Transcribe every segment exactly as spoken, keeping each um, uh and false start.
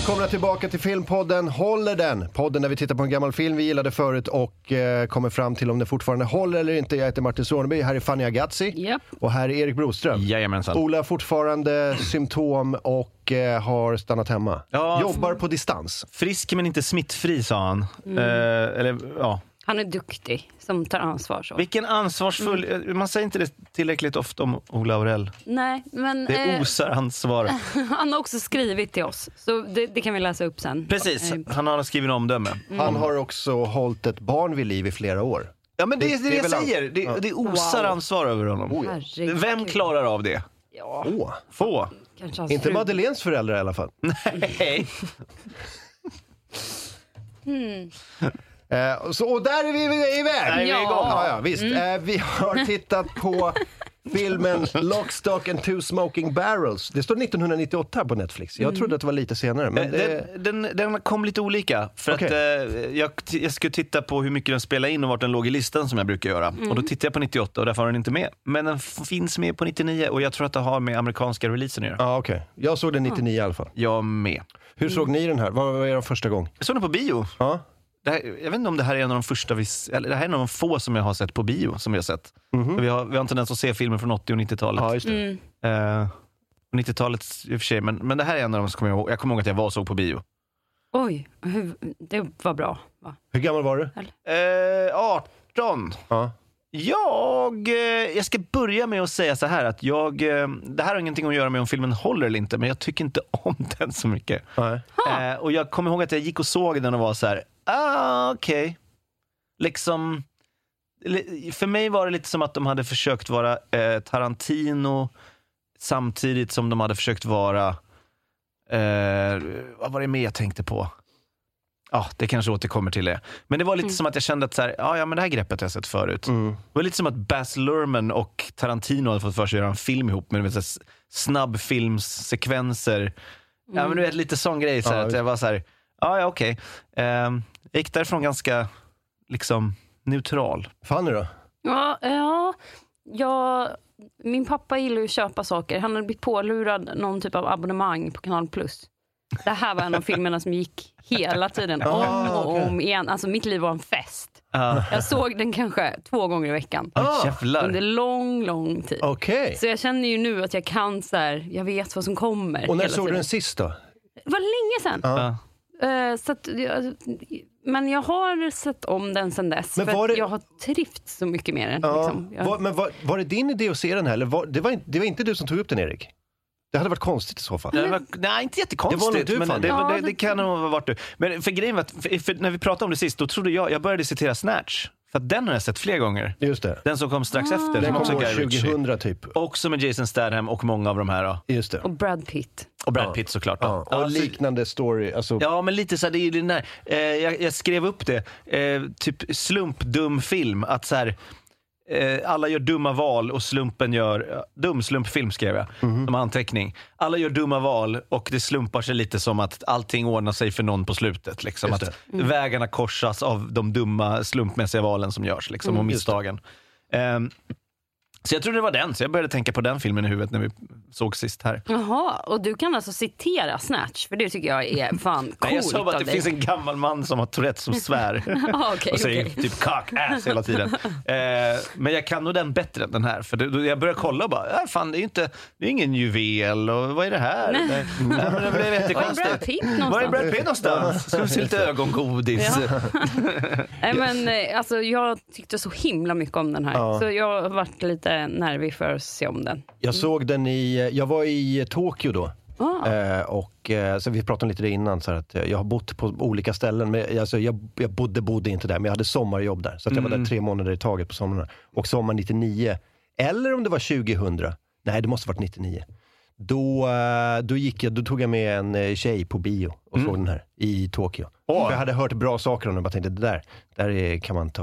välkomna tillbaka till Filmpodden. Håller den? Podden där vi tittar på en gammal film vi gillade förut och eh, kommer fram till om den fortfarande håller eller inte. Jag heter Martin Sorneby, här är Fanny Agazzi yep. och här är Erik Broström. Jajamensan. Ola fortfarande symptom och eh, har stannat hemma. Ja, Jobbar på distans. Frisk men inte smittfri, sa han. Mm. Eh, eller, ja. Han är duktig som tar ansvar. Så. Vilken ansvarsfull... Mm. Man säger inte det tillräckligt ofta om Ola Aurell. Nej, men... Det osar eh, ansvar. Han har också skrivit till oss, så det, det kan vi läsa upp sen. Precis, han har skrivit omdöme. Mm. Han har också hållit ett barn vid liv i flera år. Ja, men det, det är det, det jag säger. An... Det, ja. det osar wow. ansvar över honom. Oh, ja. Vem klarar av det? Ja. Oh. Få. Inte fru. Madeleines föräldrar i alla fall. Nej. hmm. Eh, så, och där är vi iväg. Nej, vi är igång. Ja, ja, visst. Mm. Eh, vi har tittat på filmen Lock, Stock and Two Smoking Barrels. Det står nittonhundranittioåtta på Netflix. Jag mm. trodde att det var lite senare. Men det... den, den, den kom lite olika. För okay. att eh, jag, jag skulle titta på hur mycket den spelade in och vart den låg i listan som jag brukar göra. Mm. Och då tittade jag på nittioåtta och därför har den inte med. Men den f- finns med på nittionio och jag tror att det har med amerikanska releasen att göra. Ja, ah, okej. Okay. Jag såg den nittionio i alla fall. Jag med. Hur mm. såg ni den här? Vad var er första gång? Jag såg den på bio. Ja. Det här, jag vet inte om det här är en av de första vi, eller det här är en av de få som jag har sett på bio som vi har sett. Mm-hmm. Vi har vi har en tendens att se filmer från åttio- och nittiotalet. Ja, just det. Mm. Uh, nittiotalet i och för sig, men, men det här är en av dem som kommer jag ihåg. Jag kommer ihåg att jag var och såg på bio. Oj, hur, det var bra, va? Hur gammal var du? Uh, arton. Ja. Jag, jag ska börja med att säga så här att jag, det här har ingenting att göra med om filmen håller eller inte, men jag tycker inte om den så mycket. Nej. Eh, och jag kommer ihåg att jag gick och såg den och var så här, ah okej. Okay. Liksom, för mig var det lite som att de hade försökt vara eh, Tarantino samtidigt som de hade försökt vara, eh, vad var det mer jag tänkte på? Ja, det kanske återkommer till det. Men det var lite mm. som att jag kände att så här, ja, ja, men det här greppet har jag sett förut. Mm. Det var lite som att Baz Luhrmann och Tarantino hade fått för sig att göra en film ihop med vet, så snabbfilmssekvenser. Mm. Ja, men du vet, lite sån grej. Så här, ja, att jag var så här, ja, ja, okej. Okay. Um, jag gick därifrån ganska liksom neutral. Fanny då? Ja, ja, ja, min pappa gillar ju att köpa saker. Han hade blivit pålurad någon typ av abonnemang på Kanal Plus. Det här var en av filmerna som gick hela tiden om och om igen. Alltså mitt liv var en fest. Uh. Jag såg den kanske två gånger i veckan. Oh, under lång, lång tid. Okay. Så jag känner ju nu att jag kan så här, jag vet vad som kommer. Och när såg du den sist då? Det var länge sedan. Uh. Uh, så att, men jag har sett om den sedan dess. Men för det... jag har trivts så mycket med den. Uh. Liksom. Jag... Var, men var, var det din idé att se den här? Eller var, det, var inte, det var inte du som tog upp den, Erik? Det hade varit konstigt i så fall. Det var, nej, inte jättekonstigt. Det, men det, ja, det, det kan nog ha varit du. Men för grejen var att, för, för när vi pratade om det sist, då trodde jag, jag började citera Snatch. För att den har jag sett fler gånger. Just det. Den som kom strax ah, efter. Den kom också tjugohundra typ. Också med Jason Statham och många av de här. Då. Just det. Och Brad Pitt. Och Brad Pitt såklart. Ja. Och alltså, liknande story. Alltså... Ja, men lite så här, det är ju den där. Eh, jag, jag skrev upp det. Eh, typ slumpdum film. Att så här... alla gör dumma val och slumpen gör dum slumpfilm skrev jag mm-hmm. som anteckning. Alla gör dumma val och det slumpar sig lite som att allting ordnar sig för någon på slutet liksom. Att mm. vägarna korsas av de dumma slumpmässiga valen som görs liksom, mm, och misstagen. Um, så jag trodde det var den, så jag började tänka på den filmen i huvudet när vi såg sist här. Jaha, och du kan alltså citera Snatch, för det tycker jag är fan coolt. Nej, jag sa bara att det dig. finns en gammal man som har Tourette som svär ah, okay, och säger okay. typ cock ass hela tiden. eh, men jag kan nog den bättre än den här, för det, jag började kolla och bara, äh, fan det är ju inte, det är ingen juvel och vad är det här? Nej. Nej, men det blev jättekonstigt. Var är Brad Pitt någonstans? Var är Brad Pitt någonstans? Ska vi se lite ögongodis? Ja. Nej, men alltså jag tyckte så himla mycket om den här, ja. Så jag har varit lite nervig för att se om den. Jag såg den i, jag var i Tokyo då. Ah. Eh, och eh, så vi pratade om lite det innan så att jag har bott på olika ställen, men alltså, jag, jag bodde, bodde inte där, men jag hade sommarjobb där, så att jag mm. var där tre månader i taget på sommaren. Och sommar nittionio, eller om det var tjugohundra, nej det måste varit nittionio, då, då, gick jag, då tog jag med en tjej på bio och mm. såg den här i Tokyo. Oh. Jag hade hört bra saker om den och bara tänkte, det där, där är, kan man ta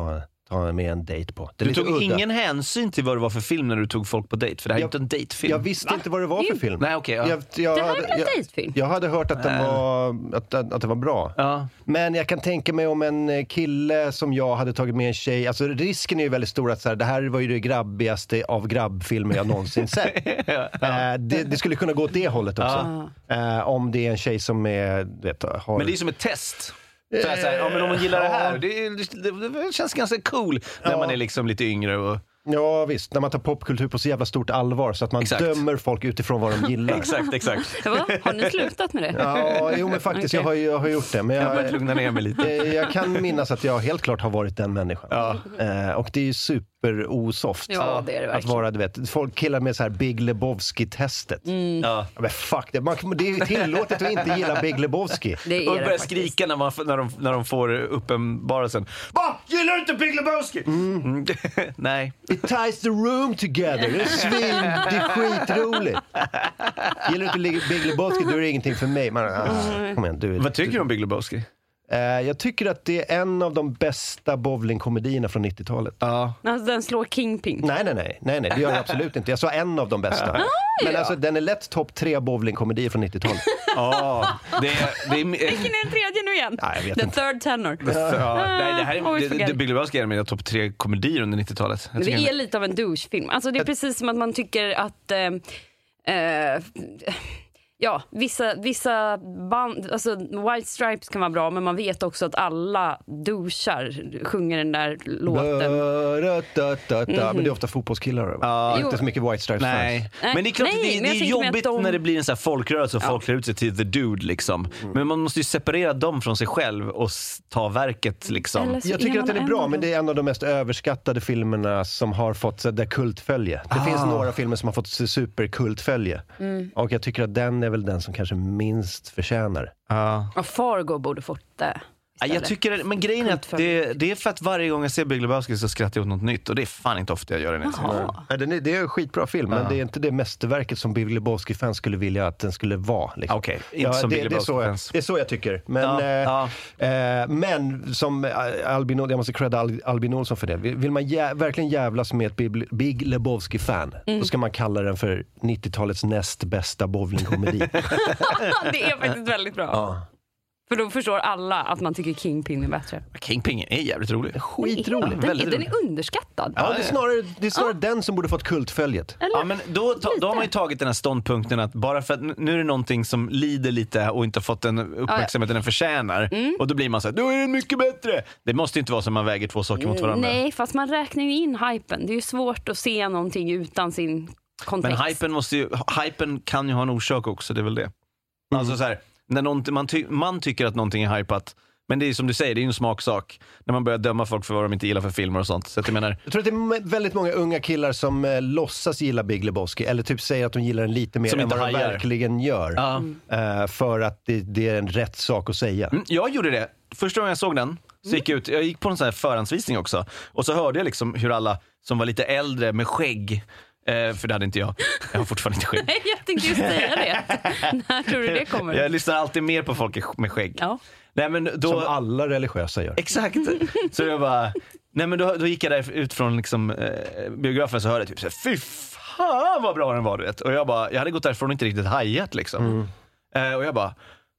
ta med en dejt på. Det du tog udda. Ingen hänsyn till vad det var för film när du tog folk på dejt, för det här jag, är inte en dejtfilm. Jag visste Va? inte vad det var för film. Nej, okay, ja. jag, jag, det här är väl en jag, dejtfilm? Jag hade hört att den var, att, att, att det var bra. Ja. Men jag kan tänka mig om en kille som jag hade tagit med en tjej. Alltså risken är ju väldigt stor att så här, det här var ju det grabbigaste av grabbfilmer jag någonsin sett. ja, ja. Eh, det, det skulle kunna gå åt det hållet också. Ja. Eh, om det är en tjej som är... Vet, har... Men det är som ett test. Så här, så här, ja, men om man gillar det här, det, det, det känns ganska cool när ja. man är liksom lite yngre och... Ja visst, när man tar popkultur på så jävla stort allvar så att man exakt. dömer folk utifrån vad de gillar. exakt, exakt. Va? Har ni slutat med det? Ja, jo men faktiskt, okay. jag, har, jag har gjort det. Men jag, jag har lugna ner mig lite. Jag kan minnas att jag helt klart har varit den människan. Ja. Eh, och det är ju super osoft. Ja, det är det verkligen. Att vara, du vet, folk killar med så här Big Lebowski-testet. Mm. Ja. Men fuck det, man, det är ju tillåtet att inte gilla Big Lebowski. Det är och det börjar skrika när, man, när, de, när de får uppenbarelsen. Va? Gillar du inte Big Lebowski? Mm. Mm. Nej. It ties the room together. Det är svin, det är skitroligt. Gillar du inte Big Lebowski, då är det ingenting för mig. Man, ah, kom igen, du, Vad tycker du, du om Big Lebowski? Uh, jag tycker att det är en av de bästa bowlingkomedierna från nittiotalet. Ja. Alltså den slår Kingpin. Nej, nej, nej, nej, nej, det gör jag absolut inte. Jag sa en av de bästa. Ah, Men ja. alltså, den är lätt topp tre bowlingkomedier från nittiotalet. Ja, det är... Det är Vilken är den tredje nu igen? Nej, jag vet The inte. third tenor. Ja, nej, det här är... Oh, det, det, Big Lebowski är mina topp tre komedier under nittiotalet. Det är lite av en douchefilm. Alltså det är precis som att man tycker att... Eh, eh, Ja, vissa, vissa band, alltså White Stripes kan vara bra, men man vet också att alla douchar sjunger den där låten. Da, da, da, da. Mm-hmm. Men det är ofta fotbollskillar. Ja. Inte så mycket White Stripes Nej. fans. Men det är klart Nej, att det, det är jobbigt de... när det blir en sån här folkrörelse och ja. folk klär ut sig till the dude liksom. Mm. Men man måste ju separera dem från sig själv och ta verket liksom. Jag tycker att den är bra, men det är en av de mest överskattade filmerna som har fått så där kultfölje. Det ah. finns några filmer som har fått superkultfölje. Mm. Och jag tycker att den är väl den som kanske minst förtjänar. Ja. Och Fargo borde fått det. Ja, jag tycker, men grejen är att det, det är för att varje gång jag ser Big Lebowski så skrattar jag åt något nytt. Och det är fan inte ofta jag gör det. Ja, det, är, det är en skitbra film, ja. men det är inte det mästerverket som Big Lebowski-fans skulle vilja att den skulle vara. Liksom. Okej, okay. inte ja, som det, Big Lebowski-fans. Det är så jag tycker. Men, ja, eh, ja. Eh, men som Albin, jag måste credda Al, Albin Olsson för det. Vill man jä, verkligen jävlas med ett Big, Big Lebowski-fan, mm. då ska man kalla den för nittiotalets näst bästa bowlingkomedi. Det är faktiskt väldigt bra. Ja. För då förstår alla att man tycker Kingpin är bättre. Kingpin är jävligt rolig. Skitrolig. Den, den är underskattad. Ja, det är snarare, det är snarare ja. den som borde fått kultföljet. Eller? Ja, men då, ta, då har man ju tagit den här ståndpunkten att bara för att nu är det någonting som lider lite och inte har fått den uppmärksamheten ja, ja. den förtjänar. Mm. Och då blir man så här, då är det mycket bättre. Det måste inte vara som man väger två saker mot varandra. Nej, fast man räknar ju in hypen. Det är ju svårt att se någonting utan sin kontext. Men hypen, måste ju, hypen kan ju ha en orsak också, det är väl det. Mm. Alltså så här, när någon, man, ty, man tycker att någonting är hypat, men det är som du säger, det är ju en smaksak när man börjar döma folk för vad de inte gillar för filmer och sånt. Så att jag menar, jag tror att det är väldigt många unga killar som eh, låtsas gilla Big Lebowski, eller typ säger att de gillar den lite mer än vad de verkligen gör. Ja. Eh, för att det, det är en rätt sak att säga. Mm, jag gjorde det. Första gången jag såg den så gick jag ut, jag gick på en sån här förhandsvisning också, och så hörde jag liksom hur alla som var lite äldre med skägg, Eh, för det hade inte jag. Jag har fortfarande inte skägg. Nej, jag tänkte ju säga det. När tror du det kommer? Jag lyssnar alltid mer på folk med skägg. Ja. Nej, men då... Som alla religiösa gör. Exakt. Så jag bara... Nej, men då, då gick jag där ut från liksom, eh, biografen, så hörde jag typ så här, fy fan vad bra den var, du vet. Och jag bara, jag hade gått därifrån och inte riktigt hajat liksom. Mm. Eh, och jag bara...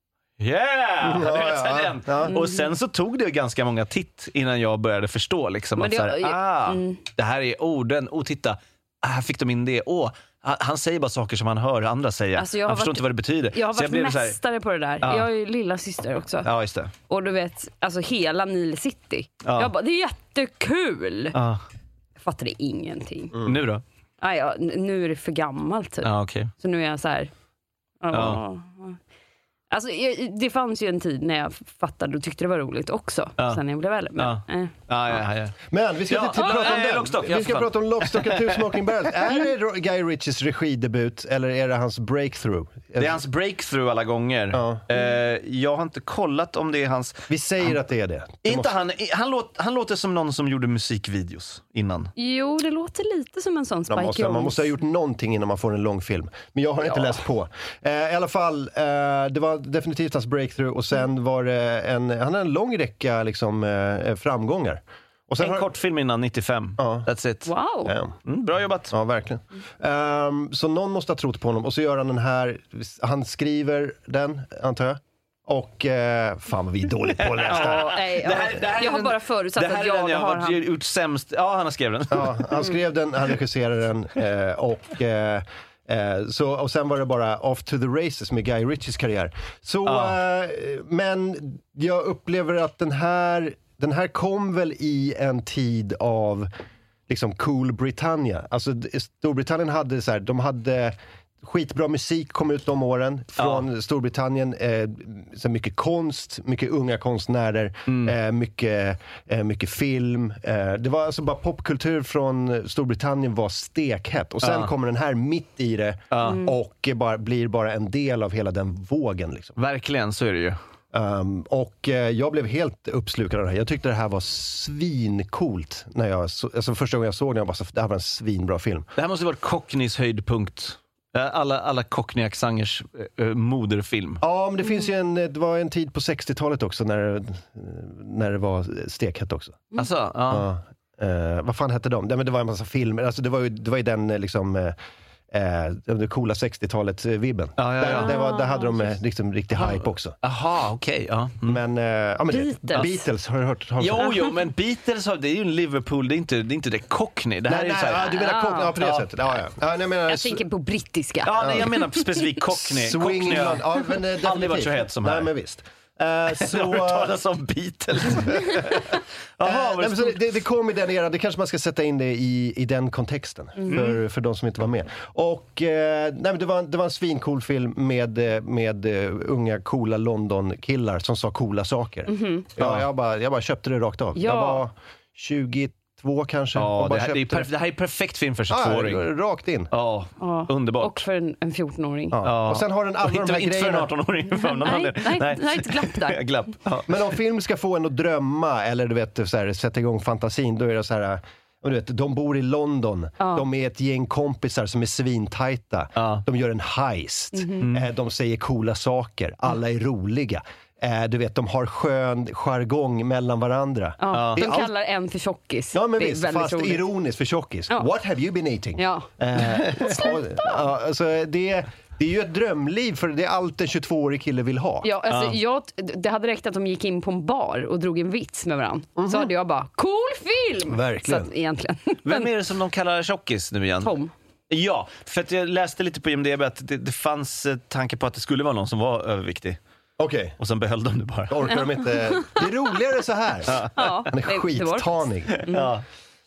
Yeah! Ja, ja, ja. Ja. Och sen så tog det ganska många titt innan jag började förstå liksom, att det, så här, ah, mm. det här är orden. Och titta, här fick de in det. Åh, han säger bara saker som han hör andra säga. Alltså han förstår varit, inte vad det betyder. Jag har så varit jag mästare här, på det där. Ja. Jag är ju lilla syster också. Ja, just det. Och du vet, alltså hela Nile City. Ja. Jag bara, det är jättekul. Ja. Jag fattade ingenting. Mm. Nu då? Ah, ja, nu är det för gammalt typ. Ja, okay. Så nu är jag så här... Oh. Ja. Alltså, jag, det fanns ju en tid när jag fattade och tyckte det var roligt också. Ja. Sen jag blev väl. Men, ja. Eh. Ja, ja, ja, ja. Men vi ska ja. inte ja. prata om den. Lockstock, vi ska prata om Lockstock and Two Smoking Barrels. Är det Guy Ritchies regidebut eller är det hans breakthrough? Det är hans breakthrough alla gånger. Ja. Eh, jag har inte kollat om det är hans... Vi säger han... att det är det. det inte måste... han, han, låt, han låter som någon som gjorde musikvideos innan. Jo, det låter lite som en sån Spike måste, Jones. Man måste ha gjort någonting innan man får en lång film. Men jag har ja. inte läst på. Eh, I alla fall, eh, det var definitivt hans breakthrough. Och sen var det en, han hade en lång räcka liksom, eh, framgångar. Och sen en har... kortfilm innan nittiofem. Ja. That's it. Wow. Ja. Mm, bra jobbat. Ja, verkligen. Um, så någon måste ha trott på honom. Och så gör han den här... Han skriver den, antar jag. Och eh, fan vad vi är dåligt på att läsa. Ja, nej, ja. Det här- det här är jag har den- bara förutsatt Det här att är jag den jag har har han. gjort sämst. Ja, han har skrivit den. Ja, han skrev den, han regisserade den eh, och, eh, eh, så, och sen var det bara Off to the Races med Guy Ritchies karriär. Så, Ja. eh, men jag upplever att den här, den här kom väl i en tid av liksom cool Britannia. Alltså Storbritannien hade så här, de hade skitbra musik kom ut de åren från ja. Storbritannien, eh, så mycket konst, mycket unga konstnärer, mm. eh, mycket, eh, mycket film. Eh, det var alltså bara popkultur från Storbritannien var stekhett. Och sen ja. kommer den här mitt i det ja. och bara, blir bara en del av hela den vågen. Liksom. Verkligen, så är det ju. Um, och eh, jag blev helt uppslukad av det här. Jag tyckte det här var svincoolt när jag så, alltså första gången jag såg den. Jag bara så, det här var en svinbra film. Det här måste ha varit Cockneys höjdpunkt. Alla, alla Cockney-accenters äh, moderfilm. Ja, men det finns ju en, det var en tid på sextiotalet också när, när det var stekhett också. Mm. Alltså, ja. ja eh, vad fan hette de? Det, men det var en massa filmer. Alltså det var ju, det var ju den liksom... Eh, Eh, det coola sextiotalet-vibben. Ja, ja, ja. Där, där, var, där hade de eh, liksom riktig hype också. Aha, okej. Okay, ja. Mm. Men, eh, ja, men Beatles. Det, Beatles, har du hört? Har du jo, jo, men Beatles, det är ju en Liverpool, det är inte det, är inte det Cockney. Det här nej, är nej, så här, ja, du menar Cockney, ja, på det ja. sättet. Ja, ja. Ja, nej, menar, jag tänker på brittiska. Ja, nej, jag menar specifikt Cockney. Swing Cockney England. Ja, men, eh, aldrig varit så het som här. Nej, men visst. Uh, så, jag har hört talas om Beatles. Aha, uh, nej, men så det, det kom i den eran, det kanske man ska sätta in det i, i den kontexten mm. för, för de som inte var med. Och uh, nej, men det, var, det var en svincool film med, med uh, unga coola London-killar som sa coola saker. Mm-hmm. Ja, jag, bara, jag bara köpte det rakt av. Ja. Jag var tjugotvå kanske. Ja, bara det, här, det, är perf- det här är perfekt film för tjugotvååring. Ja, rakt in. Ja, ja. Underbart. Och för en, en fjortonåring. Ja. Ja. Och sen har den alla inte, de här inte grejerna. för en artonåring. För någon nej, nej, nej, nej, ett glapp där. glapp. Ja. Men om film ska få en att drömma eller du vet, så här, sätta igång fantasin, då är det så här... Och du vet, de bor i London, ja. de är ett gäng kompisar som är svintajta, ja. de gör en heist, mm-hmm. eh, de säger coola saker, alla är roliga. Eh, du vet, de har skön jargong mellan varandra. Ja. De kallar all... en för tjockis. Ja, men det visst, fast roligt. Ironiskt för tjockis. Ja. What have you been eating? Ja. Eh, och, ja, alltså, det, det är ju ett drömliv, för det är allt en tjugotvåårig kille vill ha. Ja, alltså, ja. jag, det hade räckt att de gick in på en bar och drog en vits med varandra. Mm-hmm. Så hade jag bara, cool film! Verkligen. Så att, egentligen. Vem är det som de kallar tjockis nu igen? Tom. Ja, för att jag läste lite på I M D B att det, det fanns tanke på att det skulle vara någon som var överviktig. Okej. Okay. Och sen behöll de det bara. Orkar de inte... Det är roligare så här. Ja. Han är skittanig. Mm. Ja.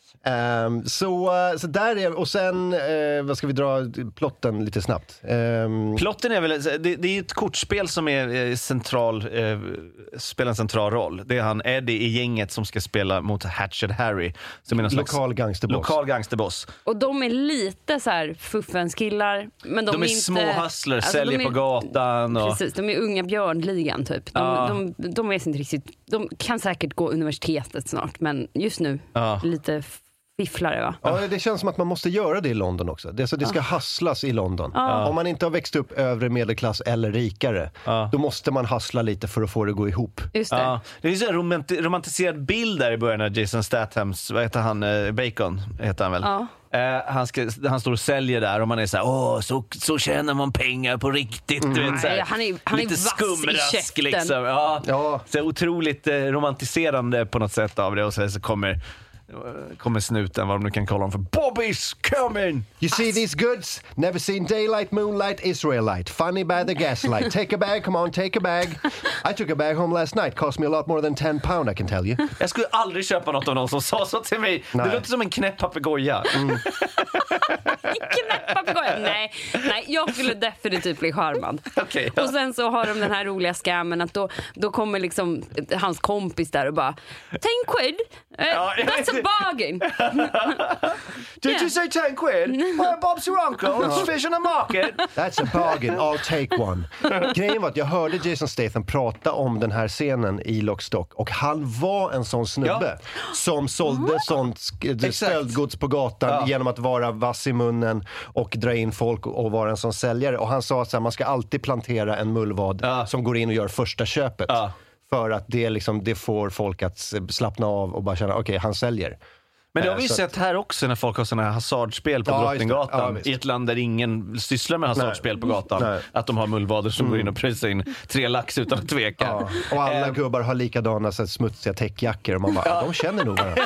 Um, så, så där är... Och sen, uh, vad ska vi dra plotten lite snabbt? Um, plotten är väl... Det, det är ett kortspel som är central... Eh, spelar en central roll. Det är han Eddie i gänget som ska spela mot Hatchet Harry. Som är någon slags lokal gangsterboss. Lokal gangsterboss. Och de är lite så här fuffenskillar. Men de, de är, är inte, små hustlers, alltså, säljer är, på gatan. Och... Precis, de är unga björnligan typ. De, ja. de, de, de är inte riktigt... De kan säkert gå universitetet snart, men just nu ja. lite... Fifflare, va? Ja, det känns som att man måste göra det i London också. Det, så det ska ja. hasslas i London. Ja. Om man inte har växt upp övre medelklass eller rikare, ja. då måste man hassla lite för att få det att gå ihop. Just det. Ja. Det är en romanti- romantiserad bild där i början av Jason Stathams, vad heter han, Bacon heter han väl? Ja. Uh, han, ska, han står och säljer där och man är så här, åh, så, så tjänar man pengar på riktigt. Mm. Du vet, så här, ja, han är, han lite är skumrask liksom. Ja. Ja. Så otroligt eh, romantiserande på något sätt av det, och så, så kommer kommer snuten, vad de nu kan kalla dem för. Bobby's coming! You see these goods? Never seen daylight, moonlight, Israelite. Funny by the gaslight. Take a bag, come on, take a bag. I took a bag home last night. Cost me a lot more than ten pound, I can tell you. Jag skulle aldrig köpa något av någon som sa så till mig. Nej. Det låter som en knäpp papegoja. Mm. Knäpp papegoja? Nej. Nej, jag skulle definitivt bli charmad. Okay, ja. Och sen så har de den här roliga scammen att då, då kommer liksom hans kompis där och bara, ten quid? Uh, ja, that's a bargain. Did yeah. you say ten quid? Well, Bob's your uncle. It's fish on the market. That's a bargain. I'll take one. Grejen var att jag hörde Jason Statham prata om den här scenen i Lock, Stock, och han var en sån snubbe ja. som sålde sånt sk- stöldgods på gatan ja. genom att vara vass i munnen och dra in folk och, och vara en sån säljare. Och han sa att så här, man ska alltid plantera en mullvad ja. som går in och gör första köpet. Ja. För att det, liksom, det får folk att slappna av och bara känna, okej, okay, han säljer. Men det har vi ju sett här också när folk har sådana här hasardspel på ja, Drottninggatan. Ja, i ett land där ingen sysslar med hasardspel på gatan. Nej. Att de har mullvader som mm. går in och pröjsar in tre lax utan att tveka. Ja. Och alla um. gubbar har likadana så här, smutsiga täckjackor. Och man bara, ja. de känner nog varandra.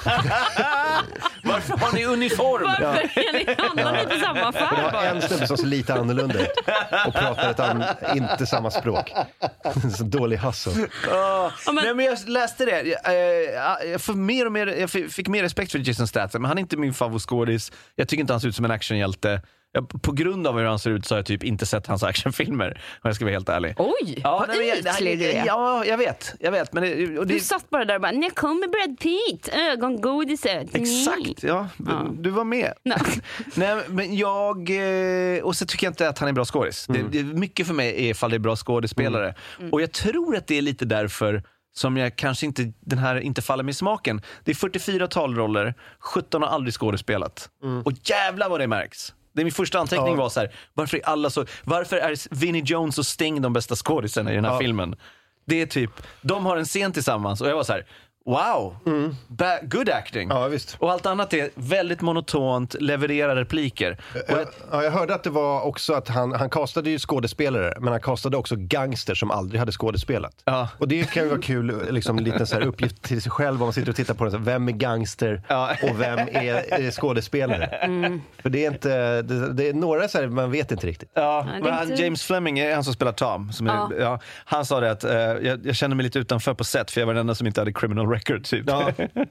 Varför har ni uniform? Varför ja. är ni handlar inte samma affär? Det var en snubbe som ser lite annorlunda ut och pratar ett an, inte samma språk. Så dålig hassel. Oh. Ja, men... Nej, men jag läste det. Jag, jag, får mer och mer, jag fick mer respekt för Jason Statham, men han är inte min favoritskådis. Jag tycker inte han ser ut som en actionhjälte. Jag, på grund av hur han ser ut så har jag typ inte sett hans actionfilmer, om jag ska vara helt ärlig. Oj, ja, vad ytlig du är. Ja, jag vet. Jag vet men det, och det... Du satt bara där och bara, när kommer Brad Pitt? Ögongodiset. Exakt, ja. ja. Du var med. No. Nej, men jag... Och så tycker jag inte att han är bra skådis. Mm. Det, det, mycket för mig är ifall det är bra skådespelare. Mm. Och jag tror att det är lite därför som jag kanske inte, den här inte faller mig i smaken. Det är fyrtiofyra talroller, sjutton har aldrig skådespelat. Mm. Och jävlar vad det märks. Det är min första anteckning ja. var så här, varför är alla så, varför är Vinnie Jones och Sting de bästa skådisarna i den här ja. filmen? Det är typ, de har en scen tillsammans och jag var så här, wow, mm. ba- good acting. Ja, visst. Och allt annat är väldigt monotont, levererar repliker. Jag, jag, ja, jag hörde att det var också att han, han castade ju skådespelare, men han castade också gangster som aldrig hade skådespelat. Ja. Och det kan ju vara kul, liksom en liten så här uppgift till sig själv om man sitter och tittar på det. Så vem är gangster ja. och vem är, är skådespelare? Mm. För det är inte, det, det är några så här, man vet inte riktigt. Ja, men han, James Fleming är han som spelar Tom. Som ja. är, ja, han sa det att uh, jag, jag känner mig lite utanför på set för jag var den enda som inte hade criminal record typ. Ja.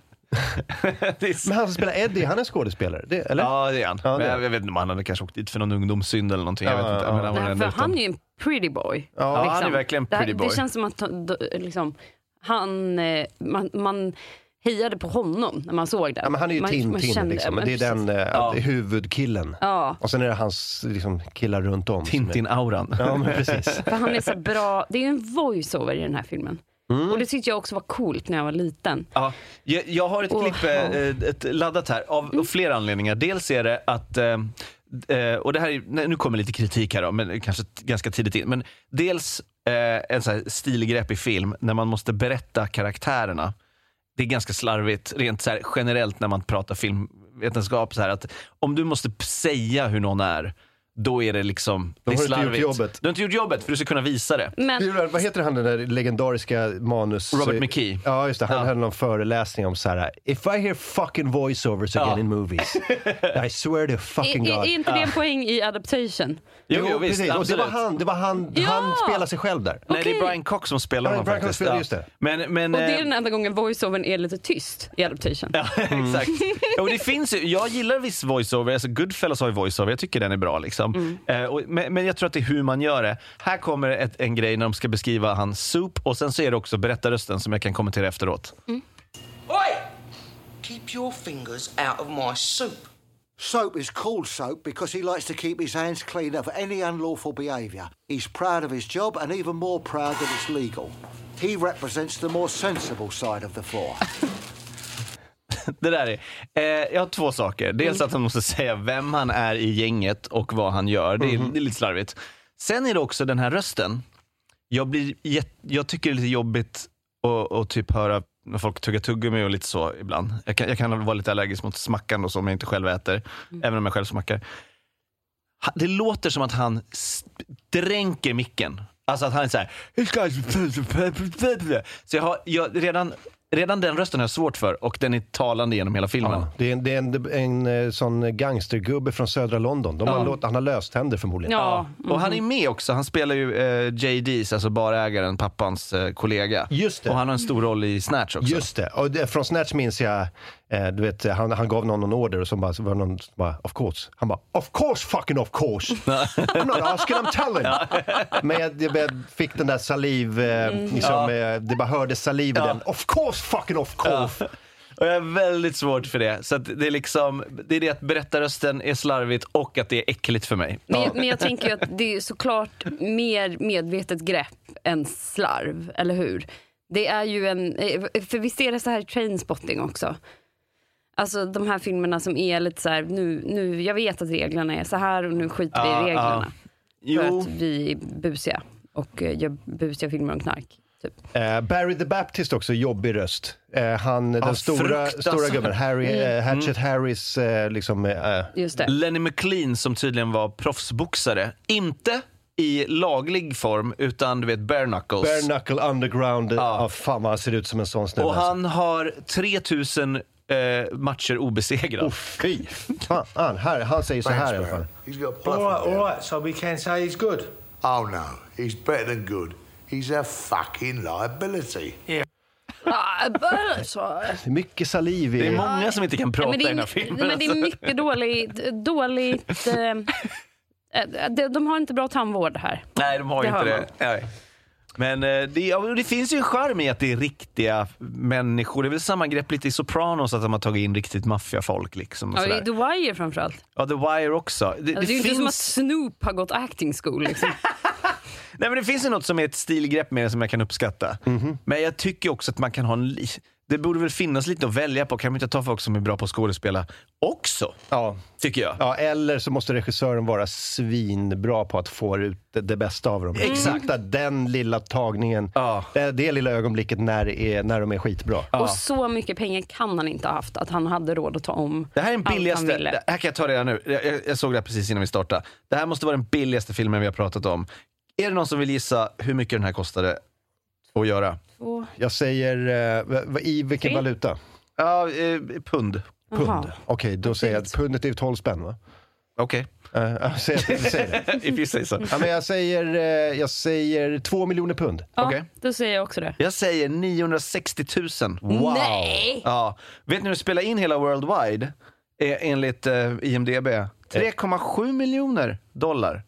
Men han som spelar Eddie, han är skådespelare, det, eller? Ja, det är han. Ja, det är. Jag, jag vet inte om han hade kanske åkt dit för någon ungdomssynd eller någonting. Jag vet inte. Ja, men han, var Nej, för han är ju en pretty boy. Ja, liksom. Han är verkligen pretty boy. Det, det känns som att liksom, han, man, man hejade på honom när man såg det. Ja, men han är ju man, Tintin, man liksom. Men det är den ja. uh, huvudkillen. Ja. Och sen är det hans liksom, killar runt om. Tintin-auran. Ja, men precis. För han är så bra. Det är ju en voice-over i den här filmen. Mm. Och det tyckte jag också var coolt när jag var liten. Ja, jag, jag har ett oh, klipp eh, ett laddat här av mm. flera anledningar. Dels är det att eh, och det här är, nu kommer lite kritik här då, men kanske ganska tidigt in. Men dels eh, en så här stilgrepp i film när man måste berätta karaktärerna. Det är ganska slarvigt rent så här, generellt när man pratar filmvetenskap så här, att om du måste säga hur någon är, då är det liksom det är slarvigt. Du har inte gjort jobbet. Du har inte gjort jobbet för du ska kunna visa det. Men... Vad heter han den där legendariska manus? Robert McKee. Ja, just det. Han ja. hade någon föreläsning om så här: If I hear fucking voiceovers again ja. in movies, I swear to fucking God. Är, är inte det en ja. poäng i adaptation? Jo, jo visst. Och det var han, det var han, ja. han spelar sig själv där. Nej, okay. det är Brian Cox som spelar honom Brian faktiskt. Spelar, just det. Men, men, och det är den enda gången voiceovern är lite tyst i adaptation. Ja, mm. exakt. Och det finns ju, jag gillar viss voiceover, alltså Goodfellas har ju voiceover, jag tycker den är bra liksom. Mm. Eh, och, men, men jag tror att det är hur man gör det. Här kommer ett, en grej när de ska beskriva hans soup och sen så är det också berättarrösten som jag kan kommentera efteråt. Mm. Oi! Keep your fingers out of my soup. Soap is called soap because he likes to keep his hands clean of any unlawful behaviour. He's proud of his job and even more proud that it's legal. He represents the more sensible side of the floor. Det där är, eh, jag har två saker. Dels att han måste säga vem han är i gänget och vad han gör. Det är, mm-hmm. det är lite slarvigt. Sen är det också den här rösten. Jag, blir, jag tycker det är lite jobbigt att, att typ höra när folk tuggar tuggummi och lite så ibland. Jag kan, jag kan vara lite allergisk mot smackan och så om jag inte själv äter. Mm. Även om jag själv smackar. Det låter som att han dränker micken. Alltså att han är så här. Så jag har jag, redan... Redan den rösten har jag svårt för och den är talande genom hela filmen. Ja, det är, en, det är en, en, en sån gangstergubbe från södra London. De har ja. låt, han har löst händer förmodligen. Ja. Mm-hmm. Och han är med också. Han spelar ju eh, J D's, alltså barägaren, pappans eh, kollega. Just det. Och han har en stor roll i Snatch också. Just det. Och det, från Snatch minns jag, eh, du vet, han, han gav någon en order och så bara, så var någon som bara, of course. Han bara, of course fucking of course. I'm not asking, I'm telling. Men jag, jag fick den där saliv, eh, liksom, ja. eh, det bara hörde saliv i ja. den. Of course fucking of course. Ja. Och jag är väldigt svårt för det. Så att det är liksom, det är det att berättarrösten är slarvigt och att det är äckligt för mig. Men, ja. men jag tänker ju att det är såklart mer medvetet grepp än slarv, eller hur? Det är ju en, för visst är det så här Trainspotting också. Alltså de här filmerna som är lite så här, nu, nu jag vet att reglerna är så här och nu skiter vi ja, i reglerna. Ja. För att vi är busiga och gör busiga filmer om knark. Typ. Uh, Barry the Baptist också, jobbig röst. Uh, han, Ja, den stora, stora gubben, Harry, Mm. uh, Hatchet mm. Harris, uh, liksom... Uh, Just det. Lenny McLean som tydligen var proffsboxare. Inte i laglig form, utan du vet, bare knuckles. Bare knuckle underground. Ja, Ja. oh, fan vad han ser ut som en sån snubbe. Och han har tre tusen eh, matcher obesegrad. Oh, fy fan. Han, här, han säger så här i alla fall. He's got All right, bluff. all right. So we can say he's good. Oh no, he's better than good. He's a fucking liability. Ah, bara så. Mycket saliv i... Det är många som inte kan prata men det i den här är, filmen. men det är alltså. mycket dåligt, dåligt eh, de, de har inte bra tandvård här. Nej, de har Det inte hör det. man. Nej. Men eh, det, ja, det finns ju en charm i att det är riktiga människor. Det är väl samma grepp lite i Sopranos att de har tagit in riktigt maffiafolk. Liksom, och Ja, det är sådär. The Wire framförallt. Ja, The Wire också. Det, Alltså, det är ju finns... inte som att Snoop har gått acting school. Liksom. Nej, men det finns ju något som är ett stilgrepp med det som jag kan uppskatta. Mm-hmm. Men jag tycker också att man kan ha en... Li- det borde väl finnas lite att välja på. Kan man inte ta folk som är bra på att skådespela också? Ja. Tycker jag. Ja, eller så måste regissören vara svinbra på att få ut det, det bästa av dem. Exakt. Den lilla tagningen, Ja. det, det lilla ögonblicket när, det är, när de är skitbra. Och så mycket pengar kan han inte ha haft att han hade råd att ta om Det här är den allt han billigaste. ville. Det här kan jag ta redan nu. Jag, jag, jag såg det här precis innan vi startade. Det här måste vara den billigaste filmen vi har pratat om. Är det någon som vill gissa hur mycket den här kostade att göra? Och, Jag säger, eh, v- v- i vilken Tre? valuta? Ja, eh, pund. Pund. Jaha. Okej, då säger jag att pundet är tolv spänn, va? Okej. Uh, jag säger, jag säger det. If you say so. Ja, men jag säger, eh, jag säger två miljoner pund. ja, Okej. då säger jag också det. Jag säger niohundrasextio tusen. Wow! Nej! Ja. Vet ni hur det spelar in hela worldwide? Är enligt eh, I M D B tre komma sju miljoner dollar.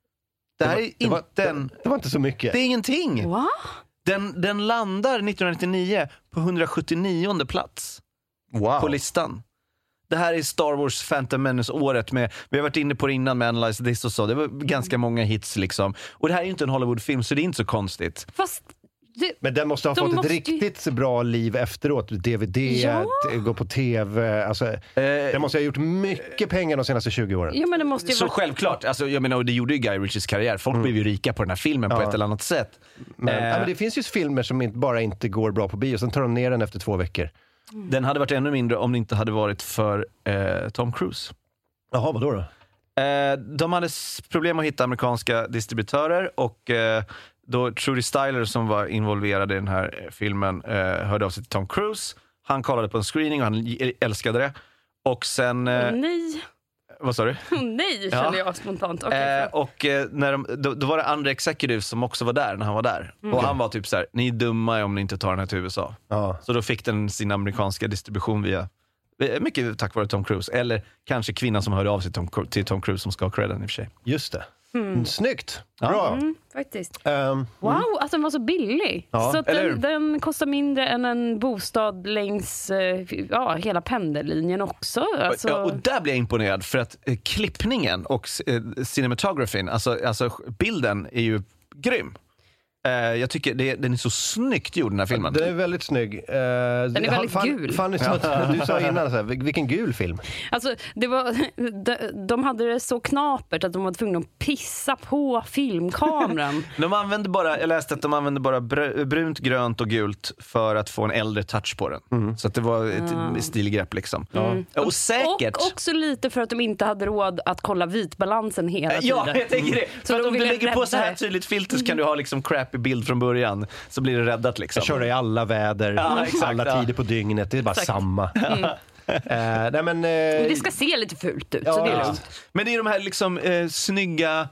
Det här var- är det var- inte en... Det var inte så mycket. Det är ingenting. Va? Den, den landar nittonhundranittionio på hundrasjuttionionde plats Wow. på listan. Det här är Star Wars Phantom Menace-året med, vi har varit inne på det innan med Analyze This och så, det var ganska många hits liksom. Och det här är ju inte en Hollywood-film så det är inte så konstigt. Fast det, Men den måste ha De fått måste ett ju- riktigt bra liv efteråt. D V D, Ja. t- gå på tv. Alltså, den måste ha gjort mycket pengar de senaste tjugo åren. ja, men det måste ju Så vara... självklart, alltså, jag menar, och det gjorde ju Guy Ritchies karriär. Folk blev ju rika på den här filmen på Ja. ett eller annat sätt. Men, Eh, ja, men det finns ju filmer som inte, bara inte går bra på bio. Sen tar de ner den efter två veckor. Den hade varit ännu mindre om det inte hade varit för eh, Tom Cruise. Jaha, vadå då? Eh, de hade s- problem att hitta amerikanska distributörer och eh, då Trudy Styler som var involverad i den här eh, filmen eh, hörde av sig till Tom Cruise. Han kollade på en screening och han g- älskade det. Och sen... Eh, Åh, nej, vad sa du? Åh, nej Ja. kände jag spontant. Okej, Eh, förlåt. och eh, när de, då, då var det andra executives som också var där när han var där. Och han var typ så här: ni är dumma om ni inte tar den här till U S A. Ja. Så då fick den sin amerikanska distribution via, mycket tack vare Tom Cruise. Eller kanske kvinnan som hörde av sig Tom, till Tom Cruise som ska ha credden i och för sig. Just det. Mm. Snyggt. Bra. Mm, faktiskt. Ehm, Wow, att den var så billig. Ja, så att eller hur? den, den kostar mindre än en bostad längs eh, ja, hela pendellinjen också. Alltså, Ja, och där blir jag imponerad för att eh, klippningen och eh, cinematografin, alltså, alltså bilden är ju grym. Eh, jag tycker det, den är så snyggt gjord den här filmen. Den är väldigt snygg. Uh, den är väldigt gul. Fanny, du sa innan, så här, vil- vilken gul film. alltså, det var, de, de hade det så knapert att de var tvungna att pissa på filmkameran. De använde bara, jag läste att de använde bara br- brunt, grönt och gult för att få en äldre touch på den. Så att det var ett stilgrepp liksom. Mm. Och säkert... Och också lite för att de inte hade råd att kolla vitbalansen hela Ja, tiden. jag tänker det. Så För att de om du ville lägger på rädda så här det. tydligt filter så kan du ha liksom crappy bild från början. Så blir det räddat liksom. Köra i alla väder, Ja, exakt, alla ja. tider på dygnet. Det är bara Exakt. samma. Eh, nej, men, eh, Och det ska se lite fult ut, så Ja, det är ja. lugnt. Men det är de här liksom eh, snygga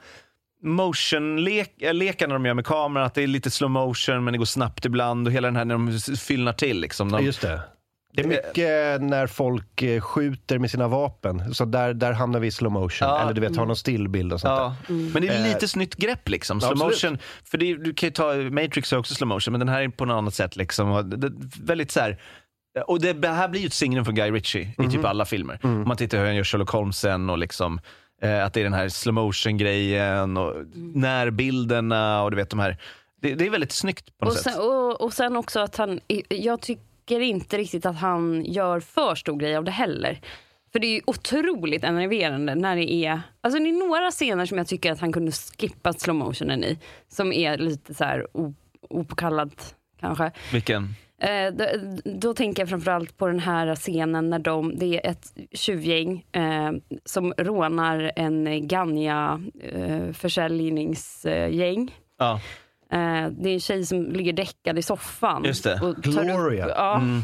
motion-lekarna de gör med kameran. Att det är lite slow motion men det går snabbt ibland. Och hela den här när de s- fyllnar till liksom. ja, De, just det. Det är mycket när folk eh, skjuter med sina vapen. Så där, där hamnar vi i slow motion. Ja. Eller du vet, har någon stillbild och sånt Ja, men det är lite snyggt grepp liksom. Slow absolut. motion, för det, är- du kan ju ta Matrix är också slow motion, men den här är på något annat sätt liksom. Och det, det, väldigt så här. Och det, det här blir ju ett signum för Guy Ritchie i typ alla filmer. Om man tittar hur han gör Sherlock Holmesen och liksom eh, att det är den här slow motion grejen och närbilderna och du vet de här. Det, det är väldigt snyggt på något Och sätt. sen, och, och sen också att han, jag tycker inte riktigt att han gör för stor grej av det heller. För det är ju otroligt enerverande när det är, alltså det är några scener som jag tycker att han kunde skippa slow motionen i, som är lite så här o, opåkallad kanske. Vilken? Eh, då, då tänker jag framförallt på den här scenen när de, det är ett tjuvgäng eh, som rånar en Ganja eh, försäljningsgäng. Ja. Eh, det är en tjej som ligger däckad i soffan. Just det. Och Gloria. Upp, ja. Mm.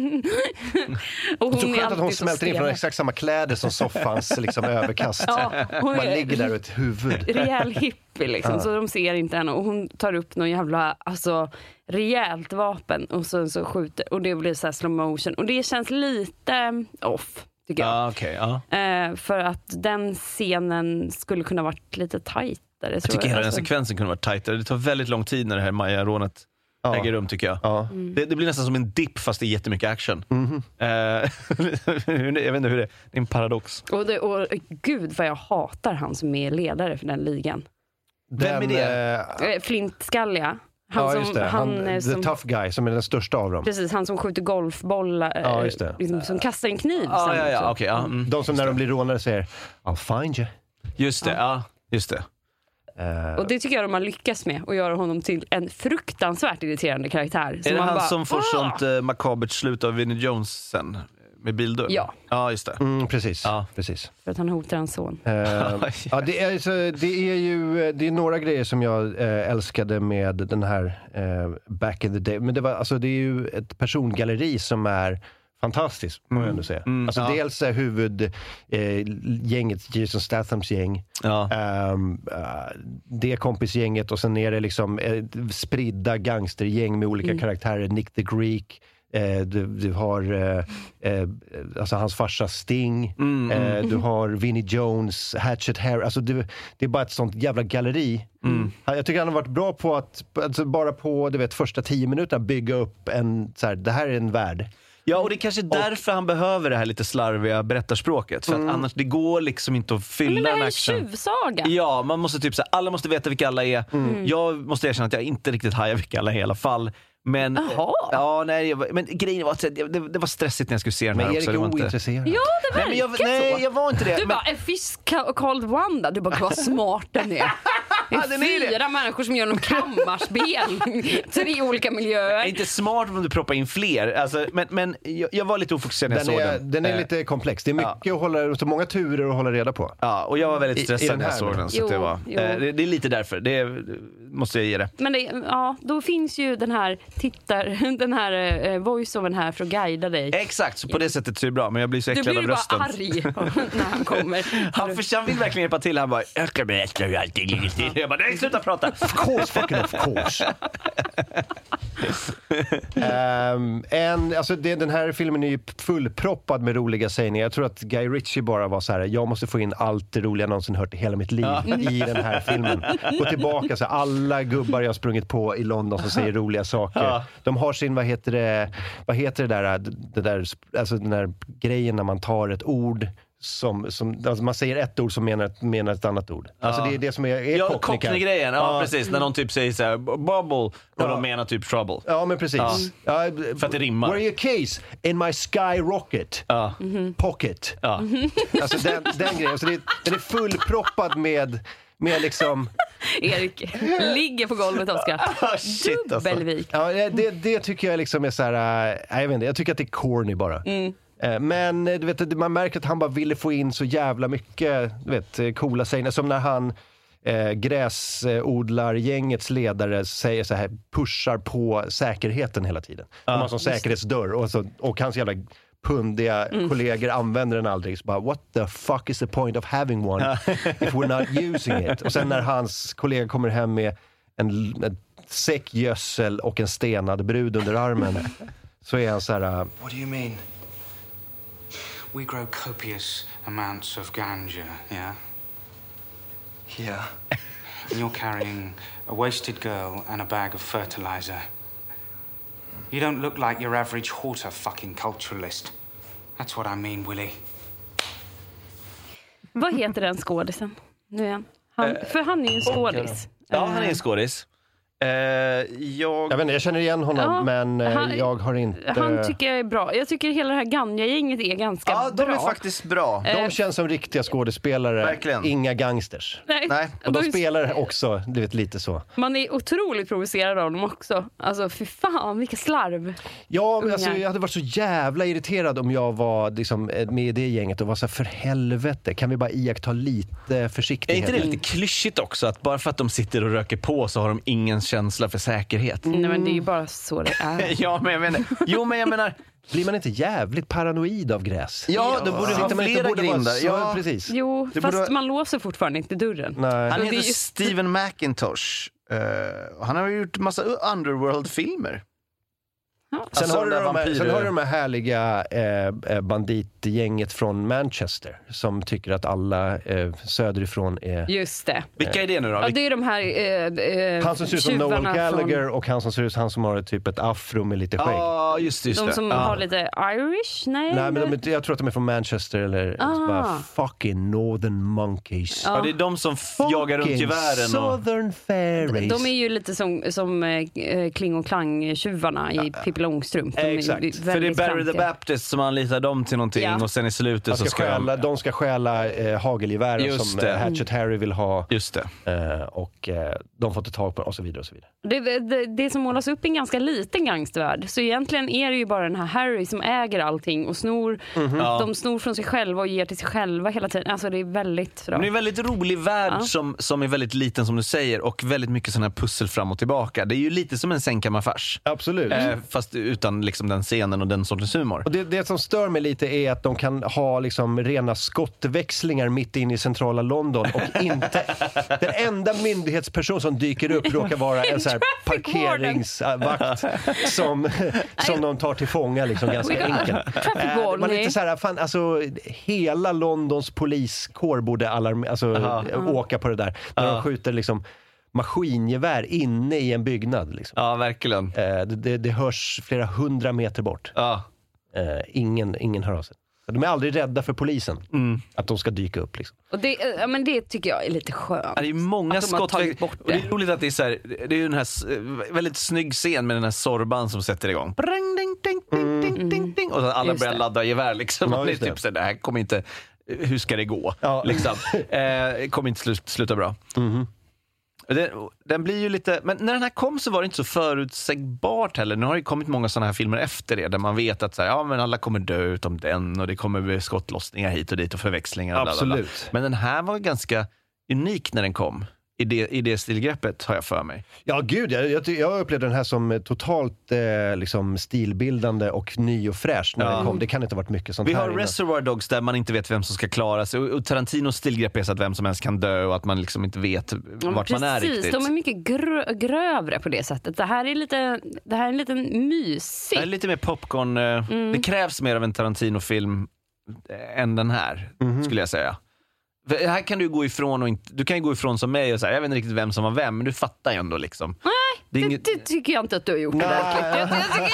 Och hon Så är skönt att hon alltid så smälter in stel. från exakt samma kläder som soffans liksom, överkast. Ja, hon Man är ligger där och ett huvud. rejäl hippie liksom, Ja. så de ser inte henne. Och hon tar upp någon jävla, alltså, rejält vapen och så, så skjuter. Och det blir så här slow motion. Och det känns lite off, tycker jag. Ja, okay, ja. Eh, för att den scenen skulle kunna varit lite tajtare. Jag tycker hela den alltså. sekvensen kunde varit tajtare. Det tar väldigt lång tid när det här Maja-rånet Ja. äger rum, tycker jag. Ja. Mm. Det, det blir nästan som en dipp fast det är jättemycket action. Mhm. Eh, jag vet inte hur det är. Det är en paradox. Och, det, och gud vad jag hatar han som är ledare för den ligan. Vem är Den, det? eh, Eh, Flint Skalliga. Han ja, som, just det. han, Han, eh, the som, tough guy, som är den största av dem. precis, han som skjuter golfbollar. Ja, just det. Liksom, som kastar en kniv Ja, sen ja, ja, också. okej. ja, mm. De som när de blir rånade säger I'll find you. Just det, ja. Just det. Eh, Och det tycker jag de har lyckats med, att göra honom till en fruktansvärt irriterande karaktär. Är det man han bara, som får "Ah!" sånt eh, makabert slut av Vinnie Jones sen? Med bildörr? Ja. Ja, just det. mm, precis. Ja. precis. För att han hotar hans son. Eh, ja, det, är, så, det är ju det är några grejer som jag eh, älskade med den här eh, Back in the Day. Men det, var, alltså, det är ju ett persongalleri som är fantastiskt, må jag ändå säga. Mm, alltså, ja. Dels är huvudgänget, eh, Jason Stathams gäng, Ja. Um, uh, det kompisgänget, och sen är det liksom eh, spridda gangstergäng med olika Mm. karaktärer. Nick the Greek, eh, du, du har eh, eh, alltså hans farsa Sting, Mm, mm. eh, du har Vinnie Jones, Hatchet Harry, alltså det, det är bara ett sånt jävla galleri. Mm. Han- Jag tycker han har varit bra på att alltså bara på du vet, första tio minuterna bygga upp en, så här, det här är en värld. Ja, och det är kanske därför han behöver det här lite slarviga berättarspråket. För att annars, det går liksom inte att fylla Men det här en är en action. tjuvsaga. Ja, man måste typ säga, alla måste veta vilka alla är. Jag måste erkänna att jag inte riktigt hajar vilka alla är i alla fall. Men, Jaha. ja, nej, jag- men grejen var att det, det, det var stressigt när jag skulle se den Men här Erik också. är Det var inte... ointresserad. Ja, det Nej, verkar men jag, så. nej, jag var inte det. Du men, bara, en fisk ca- called Wanda. Du bara, vad smart den är. Det är den är det. fyra människor som gör någon kammarspel. Tre olika miljöer. det är inte smart om du proppar in fler. Alltså, men men jag, jag var lite ofokuserad när jag Den såg är, den. den är Eh, lite komplex. Det är mycket att hålla, så många turer att hålla reda på. Ja, och jag var väldigt I- i stressad den när jag här såg då? den. Så Jo, att det, var, jo. eh, det, det är lite därför. Det är, måste jag ge det. Men det, ja, då finns ju den här tittar, den här eh, voice-overn här för att guida dig. Exakt, så på det sättet så är det bra. Men jag blir så Du äcklad blir av ju rösten. bara arg när han kommer. Han, för, han vill verkligen hjälpa till. Han bara, jag ska berätta hur allting ligger till. Jag bara, nej, sluta prata. Of course, fucking of course. um, en, alltså det, den här filmen är ju fullproppad med roliga sägningar. Jag tror att Guy Ritchie bara var så här: jag måste få in allt det roliga jag någonsin hört i hela mitt liv i den här filmen. Gå tillbaka, så här, alla gubbar jag har sprungit på i London som säger roliga saker. Ja. De har sin, vad heter det, vad heter det där, det där, alltså den där grejen när man tar ett ord som, som alltså man säger ett ord som menar ett, menar ett annat ord. Alltså det är det som är, är Ja, Cockney. Cockney-grejen. Ja, Ja. precis. När någon typ säger så här, bubble, och Ja. de menar typ trouble. Ja, men precis. Ja. Ja, För att det rimmar. Where are your keys? In my skyrocket. Ja. Pocket. Ja. Alltså den, den grejen. Så det, den är fullproppad med, med liksom... Erik ligger på golvet och skratt. Ah, shit, alltså. Dubbelvik. Ja, det, det tycker jag liksom är så här... äh, jag vet inte, jag tycker att det är corny bara. Mm. Eh, Men du vet, man märker att han bara ville få in så jävla mycket, du vet, eh, coola sägningar. Som när han eh, gräsodlargängets ledare säger så här, pushar på säkerheten hela tiden. De har som säkerhetsdörr och, så, och hans jävla pundiga Mm. kollegor använder den aldrig. Så bara, what the fuck is the point of having one if we're not using it? Och sen när hans kollega kommer hem med en, en säck gödsel och en stenad brud under armen, så är han så här... äh, What do you mean? We grow copious amounts of ganja, yeah? Yeah. And you're carrying a wasted girl and a bag of fertilizer. You don't look like your average horta fucking culturalist. That's what I mean, Willie. Vad heter den skådisen? Nu igen. Han, för han är ju en skådis. Ja, han är en skådis. Uh, jag... jag vet inte, jag känner igen honom, ja, men uh, han, jag har inte... Han tycker jag är bra. Jag tycker hela det här Ganja-gänget är ganska ja, bra. Ja, de är faktiskt bra. De uh, känns som riktiga skådespelare, verkligen. Inga gangsters. Nej. Nej. Och de spelar också, du vet, lite så. Man är otroligt provocerad av dem också. Alltså, för fan, vilka slarv. Ja, men alltså, jag hade varit så jävla irriterad om jag var liksom, med i det gänget och var så här, för helvete, kan vi bara iaktta lite försiktighet? Är inte det lite klyschigt också, att bara för att de sitter och röker på så har de ingen känsla för säkerhet? Mm. Nej, men det är ju bara så det är. ja, men jag menar, jo, men jag menar... Blir man inte jävligt paranoid av gräs? Ja, då borde det vara flera grindar. Så, ja, precis. Jo, det fast borde... man låser fortfarande inte dörren. Nej. Han heter just... Steven McIntosh. Uh, han har ju gjort massa Underworld-filmer. Ja. Sen, alltså, har du de här, sen har du de här härliga eh, banditgänget från Manchester som tycker att alla eh, söderifrån är... Just det. Vilka är det nu då? Ja, det är de här eh, eh, han som ser ut som Noel Gallagher från... och han som ser ut som han som har typ ett afro med lite skägg. Ja, just, just de det. som ja. har lite Irish? Nej, Nej men de, jag tror att de är från Manchester eller ah. bara fucking Northern Monkeys. Ja, det är de som f- jagar runt gevären. Southern Fairies. De är ju lite som, som eh, Kling och Klang-tjuvarna i Pippi Långstrump. De Exakt. är för det är Barry the Baptist som anlitar dem till någonting ja. och sen i slutet ska så ska stjäla, de... de ska stjäla eh, hagelgevären som eh, Hatchet Harry vill ha. Just det. Eh, och eh, de får ta tag på och så vidare och så vidare. Det, det, det som målas upp är en ganska liten gangstervärld. Så egentligen är det ju bara den här Harry som äger allting och snor. Mm-hmm. De snor från sig själva och ger till sig själva hela tiden. Alltså det är väldigt bra. Men det är en väldigt rolig värld ja. som, som är väldigt liten som du säger och väldigt mycket sån här pussel fram och tillbaka. Det är ju lite som en sängkammarfars. Absolut. Eh, fast utan liksom den scenen och den sortens humor. Och det, det som stör mig lite är att de kan ha liksom rena skottväxlingar mitt in i centrala London och inte den enda myndighetsperson som dyker upp råkar vara en så här parkeringsvakt som, som de tar till fånga liksom ganska enkelt. Äh, man lite så här, fan, alltså, hela Londons poliskår borde alarm, alltså, åka på det där. När uh. de skjuter liksom maskingevär inne i en byggnad. Liksom. Ja, verkligen. Eh, det, det, det hörs flera hundra meter bort. Ja. Eh, ingen, ingen hör av sig. De är aldrig rädda för polisen. Mm. Att de ska dyka upp. Liksom. Och det, ja, men det tycker jag är lite skönt. Det är många skott. Och det är roligt att det är så här, det är ju den här väldigt snygg scen med den här sorban som sätter igång. Brang, ding, ding, ding, ding, ding, ding. Och så alla just börjar det. ladda gevär. Liksom. Ja, det är typ så här, det här kommer inte... Hur ska det gå? Ja. Liksom. Eh, kommer inte slut, sluta bra. Mm. Den, den blir ju lite, men när den här kom så var det inte så förutsägbart heller. Nu har det kommit många sådana här filmer efter det där man vet att så här, ja, men alla kommer dö utom den och det kommer bli skottlossningar hit och dit och förväxlingar. Absolut. Bla bla bla. Men den här var ganska unik när den kom. I det, I det stilgreppet har jag för mig. Ja, gud, jag, jag, jag upplevde den här som totalt eh, liksom stilbildande och ny och fräsch när ja. den kom. Det kan inte ha varit mycket sånt Vi här har innan. Reservoir Dogs där man inte vet vem som ska klara sig. Och, och Tarantinos stilgrepp är så att vem som helst kan dö och att man liksom inte vet ja, vart precis. man är riktigt. De är mycket grö- grövre på det sättet. Det här är lite, det här är en liten mysigt. Det är lite mer popcorn. Eh, mm. Det krävs mer av en Tarantino-film än den här, mm-hmm. skulle jag säga. För här kan du gå ifrån och inte, du kan ju gå ifrån som mig och säga jag vet inte riktigt vem som var vem, men du fattar ju ändå liksom. Nej, det, inget... det tycker jag inte att du har gjort det där. Jag, jag, tycker...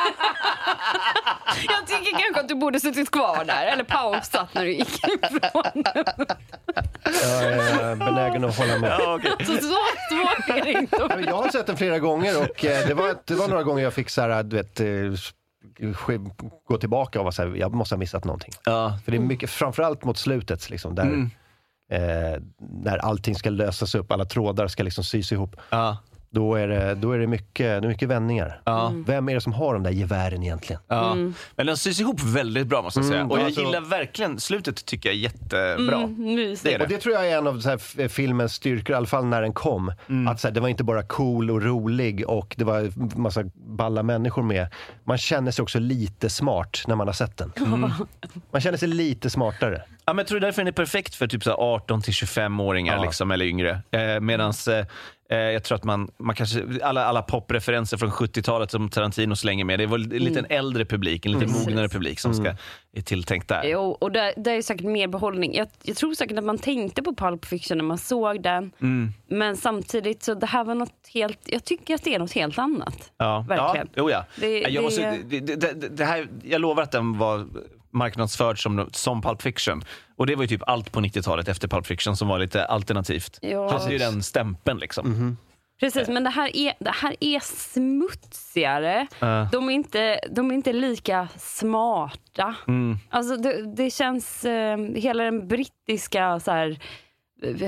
jag tycker kanske att du borde suttit kvar där eller pausat när du gick ifrån. Jag är benägen att hålla med. Ja, okay. Så svårt är det inte. Jag har sett den flera gånger och det var, det var några gånger jag fick så här, du vet, gå tillbaka och vara så här, jag måste ha missat någonting. Ja. För det är mycket, framförallt mot slutet liksom, där mm. eh, när allting ska lösas upp, alla trådar ska liksom sys ihop. Ja. Då är det, då är det mycket, det är mycket vändningar. Ja. Mm. Vem är det som har de där gevären egentligen? Ja. Mm. Men den sys ihop väldigt bra, måste jag säga. Mm, och jag alltså, gillar verkligen, slutet tycker jag är jättebra. Mm, det är det. Och det tror jag är en av så här, filmens styrkor, i alla fall när den kom. Mm. Att så här, det var inte bara cool och rolig och det var massa balla människor med. Man känner sig också lite smart när man har sett den. Mm. Man känner sig lite smartare. Ja, men jag tror därför den är perfekt för typ så arton till tjugofem-åringar ja. liksom, eller yngre. Eh, medans eh, jag tror att man, man kanske, alla, alla popreferenser från sjuttiotalet som Tarantino slänger med, det var lite mm. en äldre publik, en lite mm. mognare publik som ska, är tilltänkt där. Jo, och det, det är säkert mer behållning. Jag, jag tror säkert att man tänkte på Pulp Fiction när man såg den, mm. men samtidigt så det här var något helt, jag tycker att det är något helt annat. Ja, verkligen. Ja, jo, ja. Det, jag, det, måste, det, det, det här, jag lovar att den var marknadsförd som, som Pulp Fiction. Och det var ju typ allt på nittiotalet efter Pulp Fiction som var lite alternativt. Ja. Hade ju den stämpeln liksom. Mm-hmm. Precis, men det här är, det här är smutsigare. Uh. De, är inte, de är inte lika smarta. Mm. Alltså det, det känns... Eh, hela den brittiska så här, eh,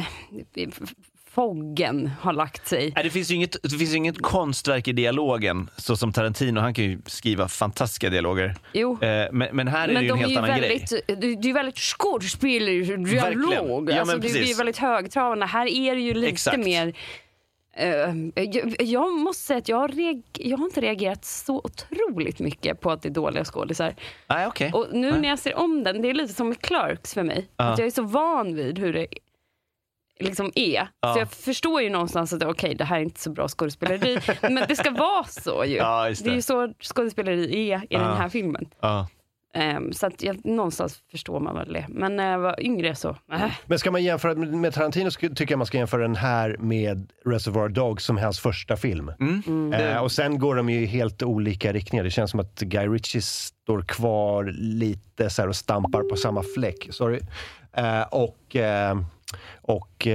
foggen har lagt sig. Nej, det finns ju inget, det finns ju inget konstverk i dialogen, så som Tarantino, han kan ju skriva fantastiska dialoger. Jo. Eh, men, men här är men det ju en de helt är ju annan väldigt, grej. Det är ju väldigt skådespelare dialog. Ja, alltså, men det är ju väldigt högtravande. Här är det ju lite Exakt. mer... Uh, jag, jag måste säga att jag har, reag- jag har inte reagerat så otroligt mycket på att det är dåliga skådisar. Nej, okej. Och nu Nej. när jag ser om den, det är lite som med Clerks för mig. Ja. Att jag är så van vid hur det liksom är. Ja. Så jag förstår ju någonstans att okej, okay, det här är inte så bra skådespeleri. Men det ska vara så ju. Ja, just det. Det är ju så skådespeleri är i Ja. den här filmen. Ja. Um, så att jag, någonstans förstår man väl det. Men när jag var yngre så... Äh. Men ska man jämföra med, med Tarantino, så tycker jag man ska jämföra den här med Reservoir Dogs som hans första film. Mm. Mm. Eh, och sen går de ju i helt olika riktningar. Det känns som att Guy Ritchie står kvar lite så här och stampar på samma fläck. Sorry. Eh, och... Eh, Och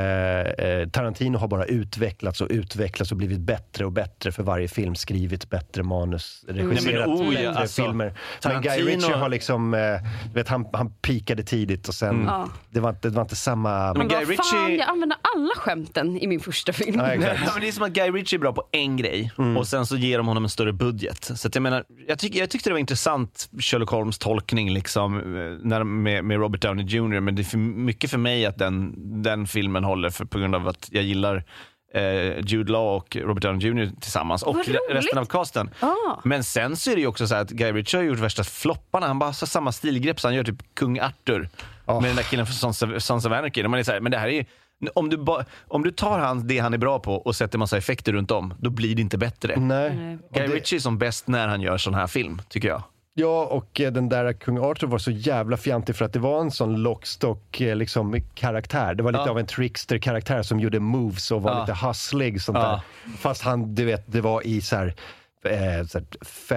eh, Tarantino har bara utvecklats och utvecklats och blivit bättre och bättre för varje film, skrivit bättre manus, regisserat Nej, men, oh, bättre ja, alltså, filmer. Tarantino... Men Guy Ritchie har liksom, eh, vet, han, han pikade tidigt och sen, Mm. det, var inte, det var inte samma... Men Guy Vad fan, Ritchie... jag använde alla skämten i min första film. Ja, exakt. Ja, men det är som att Guy Ritchie är bra på en grej Mm. och sen så ger de honom en större budget. Så att jag menar, jag, tyck, jag tyckte det var intressant Sherlock Holmes tolkning liksom, när, med, med Robert Downey junior Men det är för mycket för mig att den, den filmen håller för, på grund av att jag gillar eh, Jude Law och Robert Downey junior tillsammans och Vad roligt. resten av casten. Ah. Men sen så är det ju också så här att Guy Ritchie har gjort värsta flopparna. Han bara har samma stilgrepp så han gör typ Kung Arthur Oh. med den där killen från Sons of, Sons of Anarchy. Man är så här, men det här är ju, om du, ba, om du tar han, det han är bra på och sätter massa effekter runt om, då blir det inte bättre. Nej. Nej. Och Guy det- Ritchie är som bäst när han gör sån här film, tycker jag. Ja, och eh, den där Kung Arthur var så jävla fjantig för att det var en sån lockstock eh, liksom, karaktär. Det var lite Ja. av en trickster-karaktär som gjorde moves och var Ja. lite hustlig. Sånt Ja. där. Fast han, du vet, det var i så här, eh, så här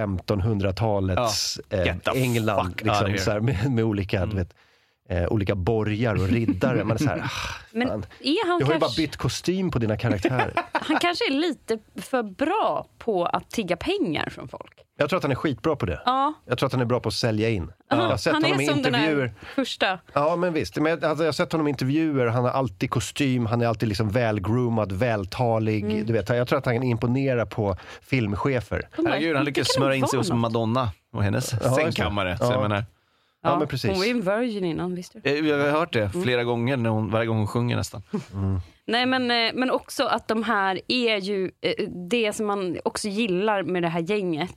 femtonhundratalets Ja. eh, Get the England. fuck out Liksom, of here. så här, med, med olika, du vet, eh, olika borgar och riddare. Man är så här, ah, Men fan. är han Du har ju bara kanske, bytt kostym på dina karaktärer. han kanske är lite för bra på att tigga pengar från folk. Jag tror att han är skitbra på det. Ja. Jag tror att han är bra på att sälja in. Jag har sett Han honom är i som den intervjuer. här första. Ja, men visst. Men, alltså, jag har sett honom i intervjuer. Han har alltid kostym. Han är alltid liksom välgroomad, vältalig. Mm. Du vet, jag tror att han kan imponera på filmchefer. Herregud, han lyckas Det kan smöra nog in sig vara hos något. Madonna och hennes Ja, sängkammare. just det. Så Ja. jag menar, Ja, men precis. Hon var ju en virgin innan, visste du? eh, jag har hört det flera Mm. gånger när hon, varje gång hon sjunger nästan. Nej, men, eh, men också att de här är ju eh, det som man också gillar med det här gänget.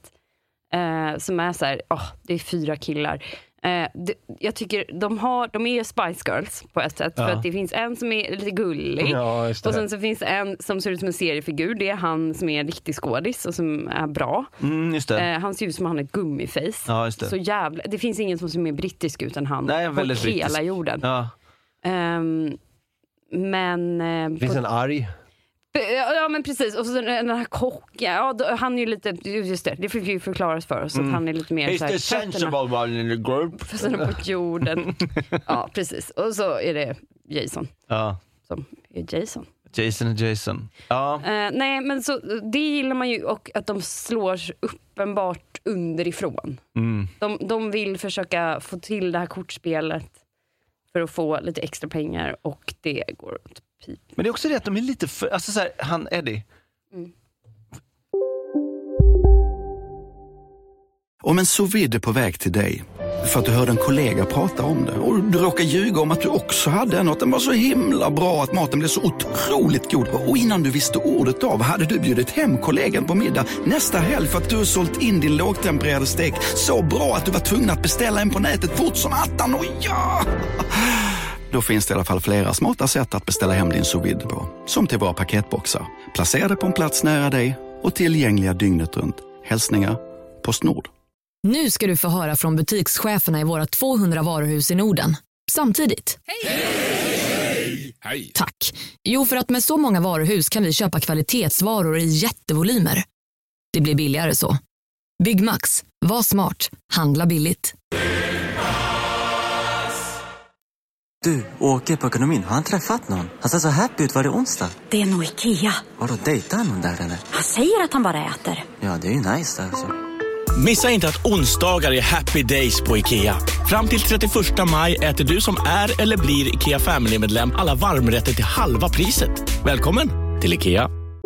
Eh, som är så här, åh, det är fyra killar. Eh, det, jag tycker de, har, de är ju Spice Girls på ett sätt. Ja. För att det finns en som är lite gullig. Ja, just det. Och sen så finns det en som ser ut som en seriefigur. Det är han som är en riktig skådis och som är bra. Mm, just det. Eh, han ser ut som han har ett gummiface. Ja, just det. Så jävla, det finns ingen som ser mer brittisk ut än han. Nej, på väldigt hela brittisk. jorden. Ja. Ehm, men... eh, Det finns på- en arg. Ja, men precis. Och så den här kocken, ja, då, han är ju lite, just det, det fick ju förklaras för oss, att han är lite mer He's så the här, sensible one in the group. fötterna på jorden. Ja, precis. Och så är det Jason Ja. som är Jason. Jason och Jason. Ja. Eh, nej, men så det gillar man ju, och att de slår uppenbart underifrån. Mm. De, de vill försöka få till det här kortspelet för att få lite extra pengar, och det går åt pip. Men det är också det att de är lite för... Alltså så här, han Eddie. Om en sous vide är på väg till dig för att du hörde en kollega prata om det och du råkar ljuga om att du också hade en och att den var så himla bra att maten blev så otroligt god, och innan du visste ordet av hade du bjudit hem kollegan på middag nästa helg för att du sålt in din lågtempererade stek så bra att du var tvungen att beställa en på nätet fort som attan. Och ja! Då finns det i alla fall flera smarta sätt att beställa hem din sous vide på. Som till våra paketboxar, placerade på en plats nära dig och tillgängliga dygnet runt. Hälsningar Postnord. Nu ska du få höra från butikscheferna i våra tvåhundra varuhus i Norden. Samtidigt. Hej! Hej! Hej! Tack. Jo, för att med så många varuhus kan vi köpa kvalitetsvaror i jättevolymer. Det blir billigare så. Byggmax. Var smart. Handla billigt. Du, Åke på ekonomin, har han träffat någon? Han ser så happy ut, var det onsdag? Det är nog Ikea. Vadå, dejtar han någon där eller? Han säger att han bara äter. Ja, det är ju nice alltså. Missa inte att onsdagar är happy days på Ikea. Fram till trettioförsta maj äter du som är eller blir Ikea Family-medlem alla varmrätter till halva priset. Välkommen till Ikea.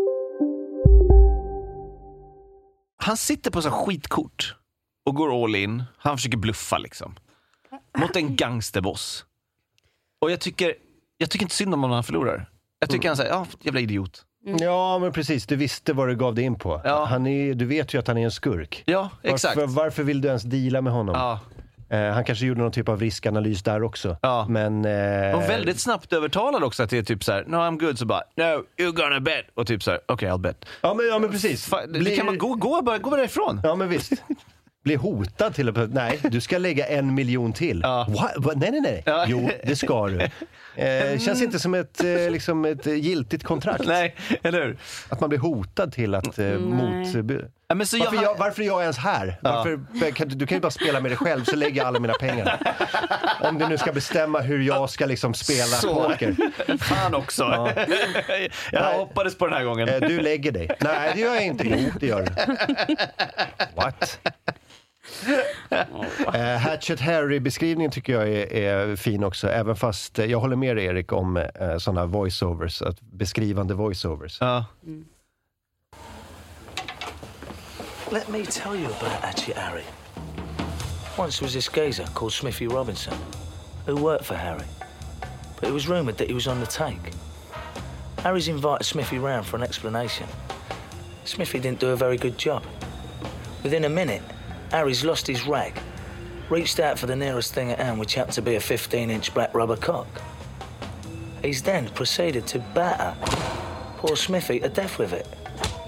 Han sitter på så skitkort och går all in. Han försöker bluffa liksom. Mot en gangsterboss. Och jag tycker, jag tycker inte synd om honom han förlorar. Jag tycker han säger, ja, jävla idiot. Mm. Ja, men precis. Du visste vad du gav dig in på. Ja. Han är, du vet ju att han är en skurk. Ja, exakt. Varför, varför vill du ens deala med honom? Ja. Eh, han kanske gjorde någon typ av riskanalys där också. Ja. Men, eh... och väldigt snabbt övertalad också att det är typ så här, no I'm good, så bara, no, you're gonna bet. Och typ så här, okej, okay, I'll bet. Ja, men, ja, men precis. Fa- Blir... Det kan man gå, gå, bara, gå bara ifrån. Ja, men visst. Blir hotad till att, nej, du ska lägga en miljon till. Ja. What? What? Nej, nej, nej. Ja. Jo, det ska du. Eh, känns inte som ett, eh, liksom ett giltigt kontrakt. Nej, eller hur? Att man blir hotad till att eh, mot... Ja, men så varför, jag... jag, varför är jag ens här? Ja. Varför, kan, du kan ju bara spela med dig själv, så lägger jag alla mina pengar. Om du nu ska bestämma hur jag ska liksom spela poker. Fan också. Ja. Jag Nej. hoppades på den här gången. Eh, du lägger dig. Nej, det gör jag inte. Jo, det gör du. What? uh, Hatchet Harry-beskrivningen tycker jag är, är fin också. Även fast uh, jag håller med Erik om uh, sådana voiceovers, att beskrivande voiceovers. Ja. Mm. Let me tell you about Hatchet Harry. Once there was this geezer called Smithy Robinson who worked for Harry, but it was rumoured that he was on the take. Harry's invited Smithy round for an explanation. Smithy didn't do a very good job. Within a minute, Harry's lost his rag, reached out for the nearest thing at hand, which happened to be a fifteen-inch black rubber cock. He's then proceeded to batter poor Smithy to death with it.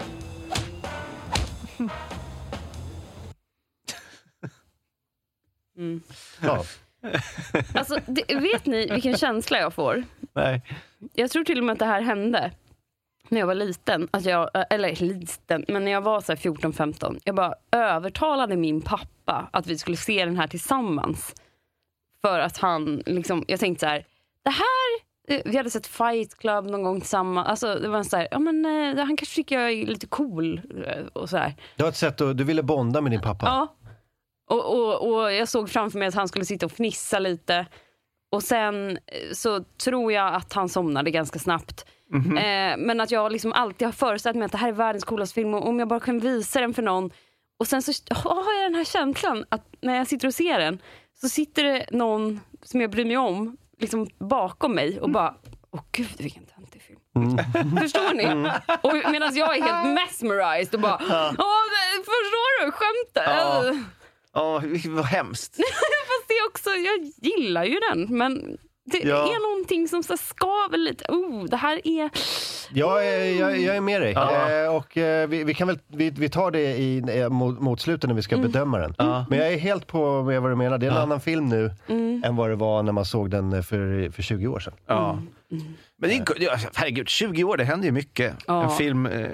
Mm. Ja. Alltså, det, vet ni vilken känsla jag får? Nej. Jag tror till och med att det här hände när jag var liten. Alltså jag, eller liten, men när jag var så här fjorton femton. Jag bara övertalade min pappa att vi skulle se den här tillsammans. För att han, liksom, jag tänkte så här, det här, vi hade sett Fight Club någon gång tillsammans. Alltså det var så här, ja men han kanske tycker jag är lite cool och så här. Du har ett sätt att, du ville bonda med din pappa. Ja. Och, och, och jag såg framför mig att han skulle sitta och fnissa lite. Och sen så tror jag att han somnade ganska snabbt. Mm-hmm. Eh, men att jag liksom alltid har föreställt mig att det här är världens coolaste film. Och om jag bara kan visa den för någon. Och sen så har jag den här känslan att när jag sitter och ser den, så sitter det någon som jag bryr mig om liksom bakom mig och bara, åh gud vilken töntig film. Mm. Förstår ni? Mm. Och medan jag är helt mesmerized och bara, åh, förstår du skämtet? Ja. Ja, oh, vad hemskt. Fast det är också, jag gillar ju den, men det ja. är någonting som så skaver lite. Oh, det här är... Ja, jag, jag är med dig. Ja. Eh, och eh, vi, vi kan väl vi, vi tar det i eh, mot, mot slutet när vi ska mm. bedöma den. Mm. Men jag är helt på med vad du menar. Det är en ja. annan film nu mm. än vad det var när man såg den för, för tjugo år sedan. Ja. Mm. Mm. Men det är, herregud, tjugo år, det händer ju mycket. Ja. En film eh,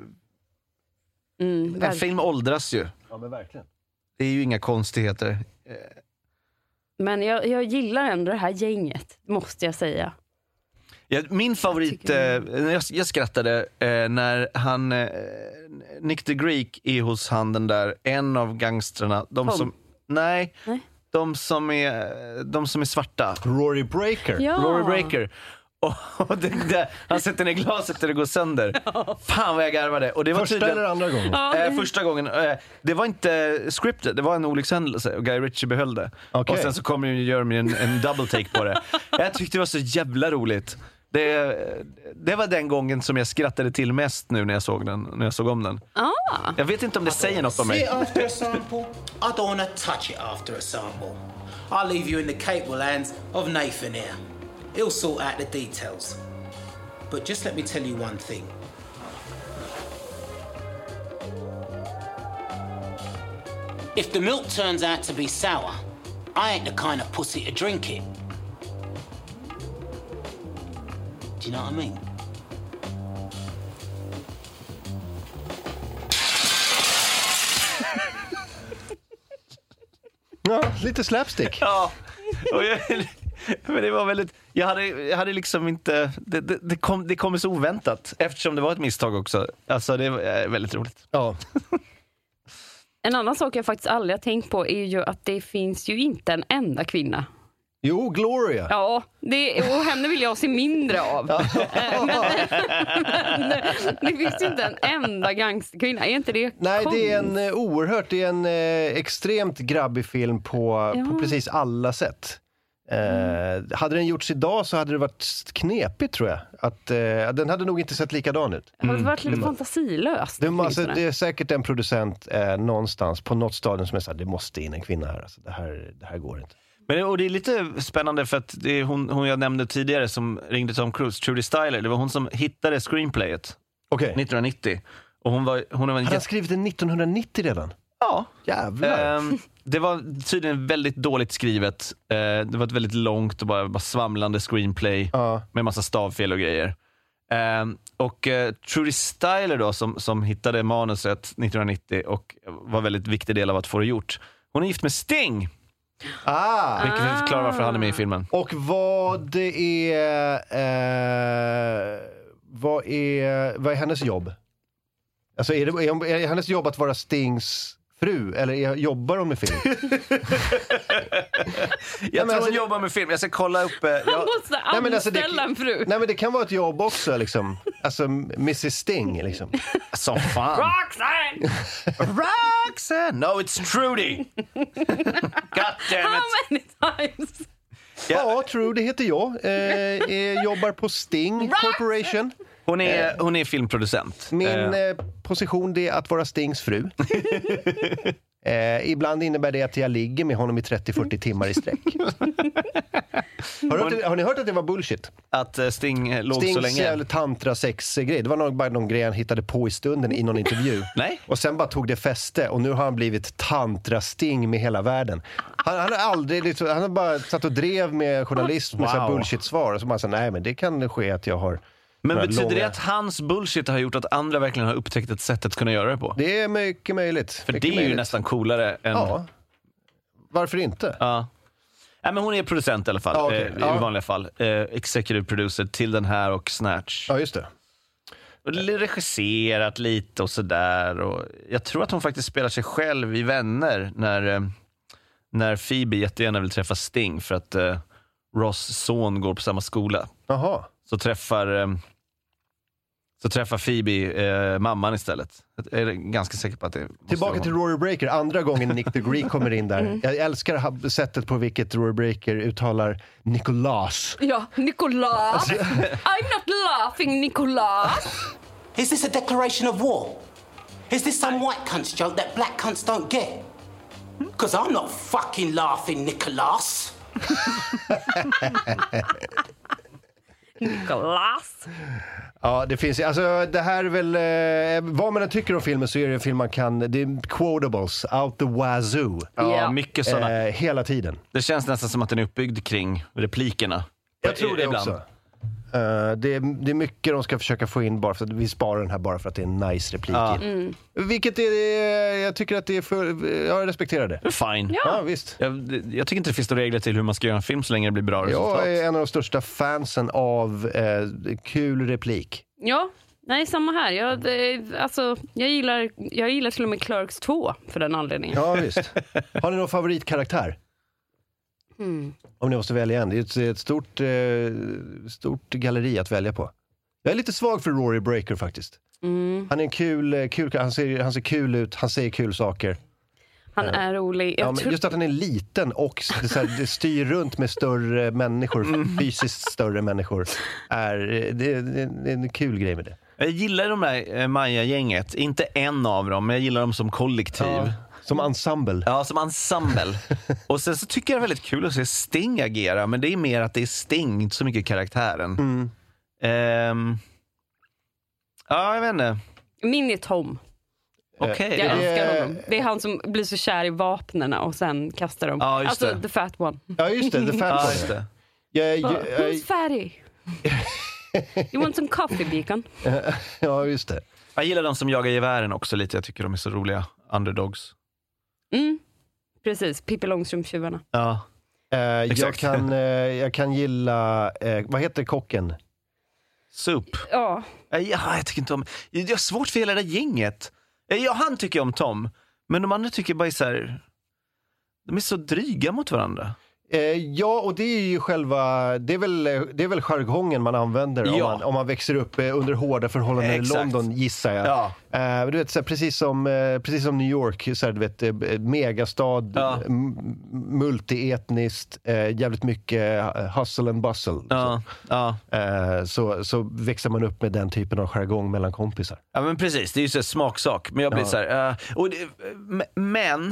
mm, en film åldras ju. Ja, men verkligen. Det är ju inga konstigheter. Men jag, jag gillar ändå det här gänget, måste jag säga. Ja, min favorit, eh, jag, jag skrattade eh, när han, eh, Nick the Greek är hos han den där, en av gangstrarna. De Tom. som, nej, nej, de som är, de som är svarta. Rory Breaker. Ja. Rory Breaker. Och det, det, han sätter ner glaset och det går sönder. Ja. Fan vad jag garvade. Och det var första tydligen, eller andra gången? Ja. Eh, första gången. Eh, det var inte scripted, det var en olyckshändelse och Guy Ritchie behöll det. Okay. Och sen så kommer ju göra en, en double take på det. Jag tyckte det var så jävla roligt. Det, det var den gången som jag skrattade till mest nu när jag såg den, när jag såg om den. Ah. Jag vet inte om det säger något om mig. After a sample, I don't wanna touch it after a sample. I'll leave you in the capable hands of Nathan here. He'll sort out the details. But just let me tell you one thing. If the milk turns out to be sour, I ain't the kind of pussy to drink it. Do you know what I mean? Ja, lite slapstick. Ja, och jag, Men det var väldigt... Jag hade, jag hade liksom inte... Det, det, det, kom, det kom så oväntat. Eftersom det var ett misstag också. Alltså det var väldigt roligt. Ja. En annan sak jag faktiskt aldrig har tänkt på är ju att det finns ju inte en enda kvinna. Jo, Gloria. Ja, det, och henne vill jag se mindre av. Ja. Men, men det finns ju inte en enda gangsterkvinna. Är inte det Nej, konst? det är en eh, oerhört, det är en eh, extremt grabbig film på, Ja. på precis alla sätt. Eh, mm. Hade den gjorts idag så hade det varit knepigt, tror jag. Att, eh, den hade nog inte sett likadan ut. Det har varit lite mm. fantasilöst. Det, alltså, det är säkert en producent eh, någonstans på något stadion som är så här, det måste in en kvinna här. Alltså, det här. Det här går inte. Men och det är lite spännande för att det är hon, hon jag nämnde tidigare som ringde Tom Cruise, Trudy Styler. Det var hon som hittade screenplayet okay. nittonhundranittio. Och hon var, hon var Hade han skrivit det nittonhundranittio redan? Ja. Jävlar. Um, det var tydligen väldigt dåligt skrivet. Uh, det var ett väldigt långt och bara, bara svamlande screenplay uh. med massa stavfel och grejer. Um, och uh, Trudy Styler då som, som hittade manuset nittonhundranittio och var väldigt viktig del av att få det gjort. Hon är gift med Sting. Ah. Vilket ah. förklarar varför han är med i filmen. Och vad det är eh, vad är vad är hennes jobb? Alltså är det är, är hennes jobb att vara Stings fru eller är, jobbar hon med film? jag nej, tror alltså, hon jobbar med film. Jag ska kolla upp eh, jag... Han måste anställa nej, alltså, det, en fru. Nej men det kan vara ett jobb också liksom. Alltså missus Sting liksom. Så fan. Roxanne. Roxanne. No, it's Trudy. God damn it. How many times? Ja, ja Trudy heter jag. Eh, eh, jobbar på Sting Corporation. Hon är, hon är filmproducent. Min eh, position det är att vara Stings fru. eh, ibland innebär det att jag ligger med honom i trettio till fyrtio timmar i sträck. har, hört, har ni hört att det var bullshit? Att uh, Sting uh, låg Stings så länge? Stings tantra sex-grej. Det var nog bara någon grej han hittade på i stunden i någon intervju. Nej. Och sen bara tog det fäste. Och nu har han blivit tantra-Sting med hela världen. Han, han har aldrig, liksom, han har bara satt och drev med journalist med wow. bullshit-svar. Och så bara så, nej men det kan ske att jag har... Men betyder långa... det att hans bullshit har gjort att andra verkligen har upptäckt ett sätt att kunna göra det på? Det är mycket möjligt. För mycket det är ju möjligt. nästan coolare än... Ja. Varför inte? Ja. Nej, men hon är producent i alla fall. Ja, okay. eh, I ja. vanliga fall. Eh, executive producer till den här och Snatch. Ja, just det. Och regisserat lite och sådär. Och jag tror att hon faktiskt spelar sig själv i Vänner när, eh, när Phoebe jättegärna vill träffa Sting för att eh, Ross son går på samma skola. Jaha. Så träffar... Eh, Så träffar Phoebe eh, mamman istället. Jag är ganska säker på att det tillbaka till Rory Breaker, andra gången Nick the Greek kommer in där. Mm. Jag älskar sättet på vilket Rory Breaker uttalar Nicholas. Ja, Nicholas. I'm not laughing, Nicholas. Is this a declaration of war? Is this some white cunt's joke that black cunts don't get? Because I'm not fucking laughing, Nicholas. Nicholas. Ja, det finns alltså det här är väl eh, vad man än tycker om filmen så är det en film man kan, det är quotables out the wazoo. Ja, yeah. mycket sådana. Eh, hela tiden. Det känns nästan som att den är uppbyggd kring replikerna. Jag tror det ibland. Också. Uh, det, är, det är mycket de ska försöka få in bara för att vi sparar den här bara för att det är en nice replik. Ja. Mm. Vilket är, jag tycker att det är för, jag respekterar det. Fine. Ja, ja visst. Jag, jag tycker inte det finns några regler till hur man ska göra en film så länge det blir bra resultat. Jag är en av de största fansen av eh, kul replik. Ja, nej samma här. Jag, det, alltså, jag, gillar, jag gillar till och med Clerks två för den anledningen. Ja visst. Har ni någon favoritkaraktär? Mm. Om ni måste välja en. Det är ett, ett stort, eh, stort galleri att välja på. Jag är lite svag för Rory Breaker faktiskt. Mm. Han är en kul, kul han, ser, han ser kul ut, han säger kul saker. Han är rolig. Ja, men just att han är liten och det, så här, det styr runt med större människor, mm. fysiskt större människor. Är, det, det, det är en kul grej med det. Jag gillar de där eh, Maja-gänget. Inte en av dem, men jag gillar dem som kollektiv. Ja. Som ensemble. Ja, som ensemble. Och sen så tycker jag det är väldigt kul att se Sting agera. Men det är mer att det är Sting, inte så mycket karaktären. Mm. Um, ja, jag vet inte. Min är Tom. Okej. Okay. Jag älskar honom. Det är han som blir så kär i vapnena och sen kastar dem. Ja, just alltså, det. the fat one. Ja, just det. The fat ja, one. Just det. Jag, jag, jag, Who's fatty? You want some coffee, Beacon? Ja, just det. Jag gillar de som jagar gevären också lite. Jag tycker de är så roliga. Underdogs. Mm, precis. Pippi Långstrump-tjuvarna. Ja. Uh, jag, kan, uh, jag kan gilla, uh, vad heter kocken? Soup. Ja. Ja, jag tycker inte om... Jag har svårt för hela det där gänget. Ja, han tycker om Tom. Men de andra tycker bara så här... De är så dryga mot varandra. Eh, ja, och det är ju själva... Det är väl, det är väl jargongen man använder ja. om, man, om man växer upp eh, under hårda förhållanden eh, i London, gissar jag. Ja. Eh, du vet, så här, precis, som, eh, precis som New York, så här, du vet, eh, megastad, ja. m- multietniskt, eh, jävligt mycket hustle and bustle. Ja. Så. Ja. Eh, så, så växer man upp med den typen av jargong mellan kompisar. Ja, men precis. Det är ju så här smaksak. Men jag blir ja. så här... Uh, och det, men...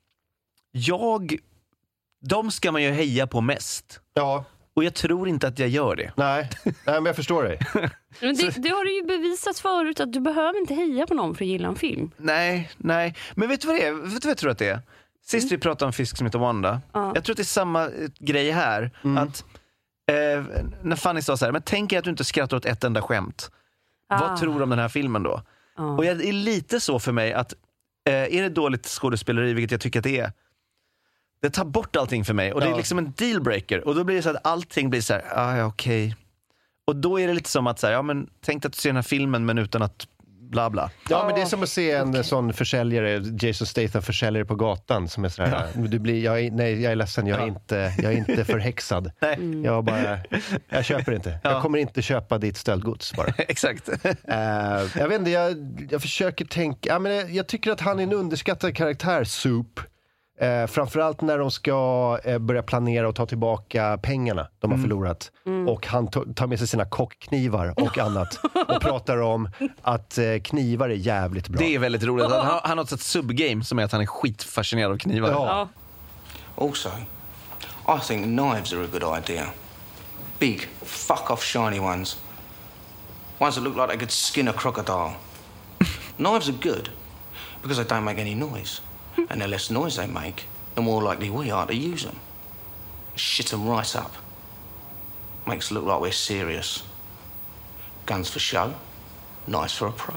Jag... De ska man ju heja på mest. Ja. Och jag tror inte att jag gör det. Nej, Nej men jag förstår dig. Men det, det har du ju bevisat förut att du behöver inte heja på någon för att gilla en film. Nej, nej. Men vet du vad det är? Vet du vad jag tror att det är? Sist vi pratade om Fisk som heter Wanda. Ja. Jag tror att det är samma grej här. Mm. Att eh, när Fanny sa så här, men tänk er att du inte skrattar åt ett enda skämt. Ah. Vad tror du om den här filmen då? Ah. Och jag, det är lite så för mig att eh, är det dåligt skådespeleri, vilket jag tycker att det är, det tar bort allting för mig. Och det är liksom en dealbreaker. Och då blir det så att allting blir så här, ah, ja, okej. Okay. Och då är det lite som att så här, ja men tänk att du ser den här filmen men utan att bla bla. Ja, men det är som att se en okay. sån försäljare, Jason Statham försäljare på gatan som är så här, ja. du blir, jag är, nej, jag är ledsen, jag är, ja. inte, jag är inte förhäxad. Mm. Jag bara, jag köper inte. Ja. Jag kommer inte köpa ditt stöldgods bara. Exakt. uh, jag vet inte, jag, jag försöker tänka, ja, men jag, jag tycker att han är en underskattad karaktär, Soup. Eh, framförallt när de ska eh, börja planera och ta tillbaka pengarna de har mm. förlorat. Mm. Och han to- tar med sig sina kockknivar och annat. Och pratar om att eh, knivar är jävligt bra. Det är väldigt roligt. Han har, han har ett sånt subgame som är att han är skitfascinerad av knivar. Ja. Also, I think knives are a good idea. Big, fuck off shiny ones. Ones that look like they could skin a crocodile. Knives are good because they don't make any noise. And the less noise they make, the more likely we are to use them. Shit them right up. Makes it look like we're serious. Guns for show, knives for a pro.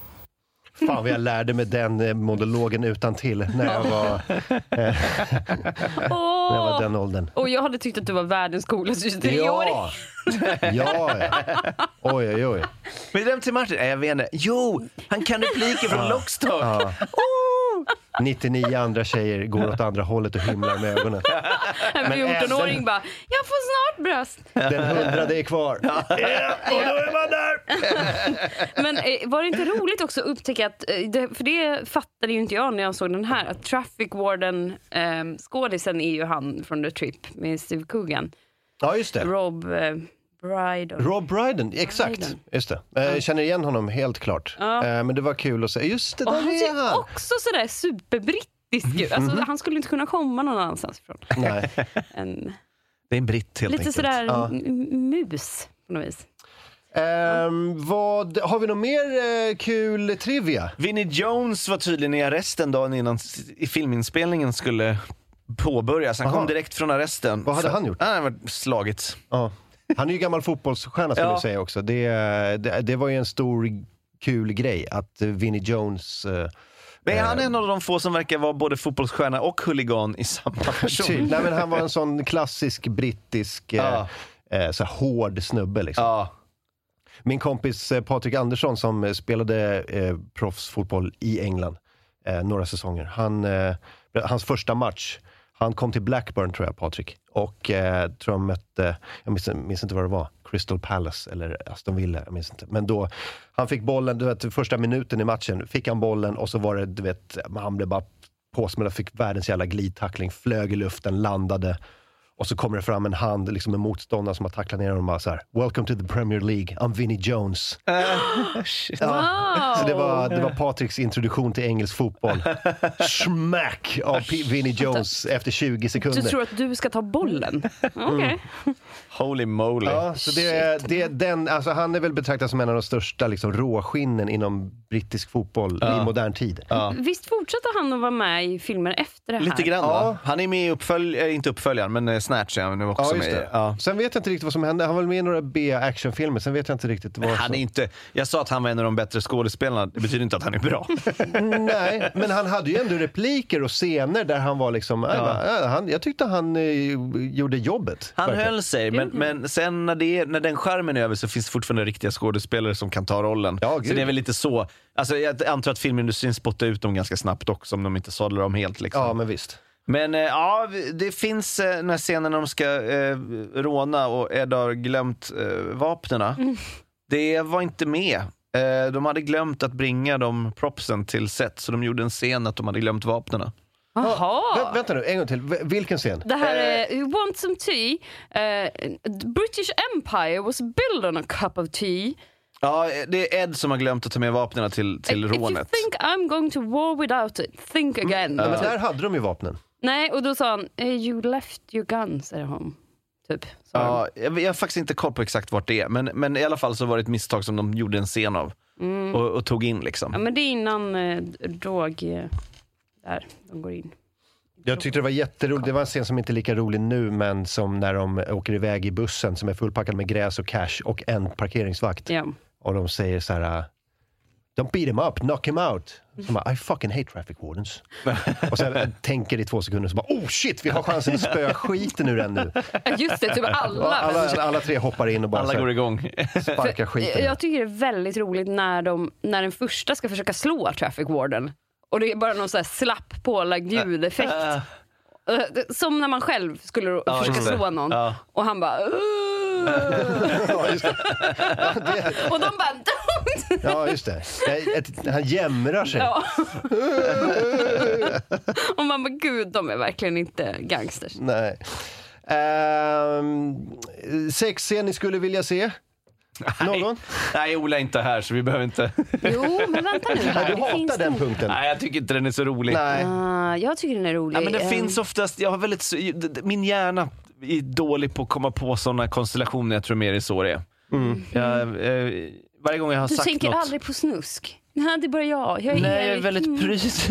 Fan vad jag lärde mig den monologen utan till när jag var eh, oh. när jag var den åldern. Och jag hade tyckt att du var världens coolaste tjugotre-åring. Ja. ja, ja. Oj, oj, oj. Men det är till Martin, jag vet inte. Jo, han kan repliker från Lockstock. Ja. nittionio andra tjejer går åt andra hållet och himlar med ögonen. En fjorton-åring bara, jag får snart bröst. Den hundrade är kvar. Ja, och då är man där. Men var det inte roligt också att upptäcka att, för det fattade ju inte jag när jag såg den här, att Traffic Warden, eh, skådisen är ju han från The Trip med Steve Coogan. Ja, just det. Rob eh, Brydon. Rob Brydon, exakt. Brydon. Just det. Jag känner igen honom helt klart. Ja. Men det var kul att säga, just det, där och han är han. ser också sådär superbrittisk ut. Alltså, mm-hmm. Han skulle inte kunna komma någon annanstans ifrån. Nej. En, det är en britt helt lite enkelt. Sådär ja. m- mus på något vis. Um, vad, har vi något mer uh, kul trivia? Vinnie Jones var tydligen i arresten dagen innan i filminspelningen skulle påbörjas. Han Aha. kom direkt från arresten. Vad hade han gjort? Han hade slagit. Ja. Han är ju gammal fotbollsstjärna skulle jag säga också. Det, det, det var ju en stor kul grej att Vinnie Jones... Uh, men han är en av de få som verkar vara både fotbollsstjärna och huligan i samma person. Nej, men han var en sån klassisk brittisk ja. eh, så här hård snubbe liksom. Ja. Min kompis eh, Patrik Andersson som spelade eh, proffsfotboll i England eh, några säsonger. Han, eh, hans första match, han kom till Blackburn tror jag, Patrik. Och eh, tror jag mötte, jag minns, minns inte vad det var, Crystal Palace eller Aston Villa, jag minns inte. Men då, han fick bollen, du vet, första minuten i matchen fick han bollen och så var det, du vet, han blev bara påsmällad, fick världens jävla glidtackling, flög i luften, landade. Och så kommer det fram en hand, liksom en motståndare som har tacklat ner honom och bara så här: Welcome to the Premier League, I'm Vinnie Jones. Uh, shit. Wow. Ja, så det var, det var Patriks introduktion till engelsk fotboll. Smack av P- Vinnie Jones efter tjugo sekunder. Du tror att du ska ta bollen? Okej. Okay. Mm. Holy moly. Ja, så det, det, den, alltså han är väl betraktad som en av de största liksom, råskinnen inom brittisk fotboll ja. i modern tid. Ja. Visst fortsätter han att vara med i filmer efter det här? Lite grann, ja. Han är med i uppfölj, inte uppföljaren, men Snatch är nu också Ja, med. just det. Ja. Sen vet jag inte riktigt vad som hände. Han var väl med i några B-actionfilmer. Sen vet jag inte riktigt vad han är inte, jag sa att han var en av de bättre skådespelarna. Det betyder inte att han är bra. Nej, men han hade ju ändå repliker och scener där han var liksom... Ja. Ja, han, jag tyckte han eh, gjorde jobbet. Han verkligen. höll sig, men, men sen när, det, när den skärmen är över så finns det fortfarande riktiga skådespelare som kan ta rollen. Ja, så det är väl lite så. Alltså, jag antar att filmindustrin spottar ut dem ganska snabbt också om de inte sadlar dem helt. Liksom. Ja, men visst. Men eh, ja, det finns eh, den här scenen när de ska eh, råna och Ed har glömt eh, vapnena. Mm. Det var inte med. Eh, de hade glömt att bringa de propsen till set, så de gjorde en scen att de hade glömt vapnena. Jaha. Vä- vänta nu, en gång till. V- vilken scen? Det här är uh, You want some tea? Uh, the British Empire was built on a cup of tea. Ja, det är Ed som har glömt att ta med vapnena till, till If rånet. you think I'm going to war without it, think again. Mm. Ja, men där hade de ju vapnen. Nej, och då sa han, you left your guns at home. Typ. Ja, jag, jag har faktiskt inte koll på exakt vart det är, men, men i alla fall så var det ett misstag som de gjorde en scen av. Mm. Och, och tog in liksom. Ja, men det är innan eh, drog eh, där de går in. Jag tyckte det var jätteroligt. Det var en scen som inte är lika rolig nu, men som när de åker iväg i bussen som är fullpackad med gräs och cash och en parkeringsvakt. Ja. Och de säger så här: don't beat him up, knock him out. Så bara, I fucking hate traffic wardens. Och sen tänker i två sekunder så bara, oh shit, vi har chansen att spöa skiten ur den nu. Just det, typ alla. alla, alla tre hoppar in och bara alla så här, går igång. sparkar skiten. Jag tycker det är väldigt roligt när, de, när den första ska försöka slå traffic warden. Och det är bara någon så här slapp pålagd ljudeffekt. Som när man själv skulle ja, försöka slå någon. Ja. Och han bara... Ja, just det. Ja, det... Och de bara... Ja, just det. Ett, han jämrar sig. Ja. Och man bara, gud, de är verkligen inte gangsters. Nej. Um, sexscen ni skulle vilja se? Nej. Någon? Nej, Ola är inte här så vi behöver inte. Jo, men vänta nu här. Du hatar den punkten. Nej, jag tycker inte den är så rolig. Nej. Uh, jag tycker den är rolig. Ja, men det um... finns oftast, jag har väldigt, min hjärna är dålig på att komma på sådana konstellationer. Jag tror mer är så det är. Mm. Jag, eh, varje gång jag har du sagt något... Du tänker aldrig på snusk? Nej, det är bara jag. Jag är Nej, jag är väldigt prys.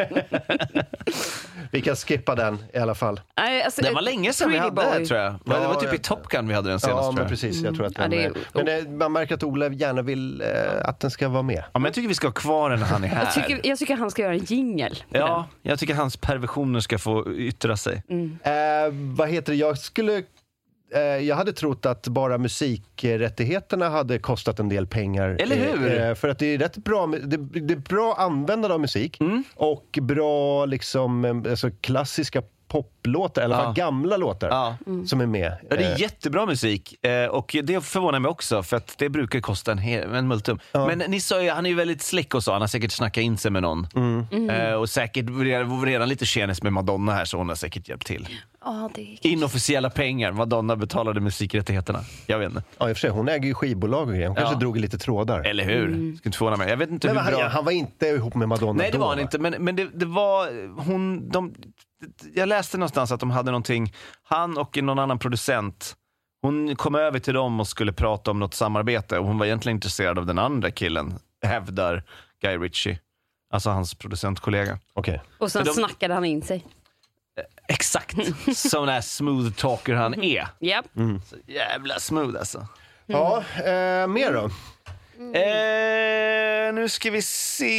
Vi kan skippa den i alla fall. Nej, alltså, det var länge sedan vi hade det, tror jag. Ja, det var typ jag... i Top Gun vi hade den senast. Ja, men precis. Jag tror att den, ja, det är... Men det, man märker att Ola gärna vill eh, att den ska vara med. Ja, men jag tycker vi ska ha kvar den när han är här. Jag tycker, jag tycker han ska göra en jingle. Ja, jag tycker hans perversioner ska få yttra sig. Mm. Eh, vad heter det? Jag skulle... Jag hade trott att bara musikrättigheterna hade kostat en del pengar. Eller hur? För att det är rätt bra, det, det är bra användande av musik mm. och bra liksom, alltså klassiska poplåtar, eller ja. gamla låtar ja. mm. som är med. Ja, det är jättebra musik och det förvånar mig också för att det brukar kosta en, hel, en multum. Ja. Men ni sa ju, han är ju väldigt slick och så, han har säkert snackat in sig med någon. Mm. Mm. Och säkert redan lite tjenis med Madonna här så hon har säkert hjälpt till. Oh, det är inofficiella pengar. Madonna betalade musikrättigheterna. Jag vet inte. Ja, i och för sig. Hon äger ju skivbolag och grejer. Hon ja. kanske drog lite trådar. Eller hur? Mm. Ska inte förvåna mig. Jag vet inte men hur han, bra... han var inte ihop med Madonna. Nej, det då, var han va? inte. Men, men det, det var... Hon... De, jag läste någonstans att de hade någonting... Han och någon annan producent... Hon kom över till dem och skulle prata om något samarbete. Och hon var egentligen intresserad av den andra killen. Hävdar Guy Ritchie. Alltså hans producentkollega. Okay. Och sen de, snackade han in sig. Exakt. Sån där smooth talker han är. Yep. Mm. Så jävla smooth alltså. Mm. Ja, eh, mer då? Mm. Eh, nu ska vi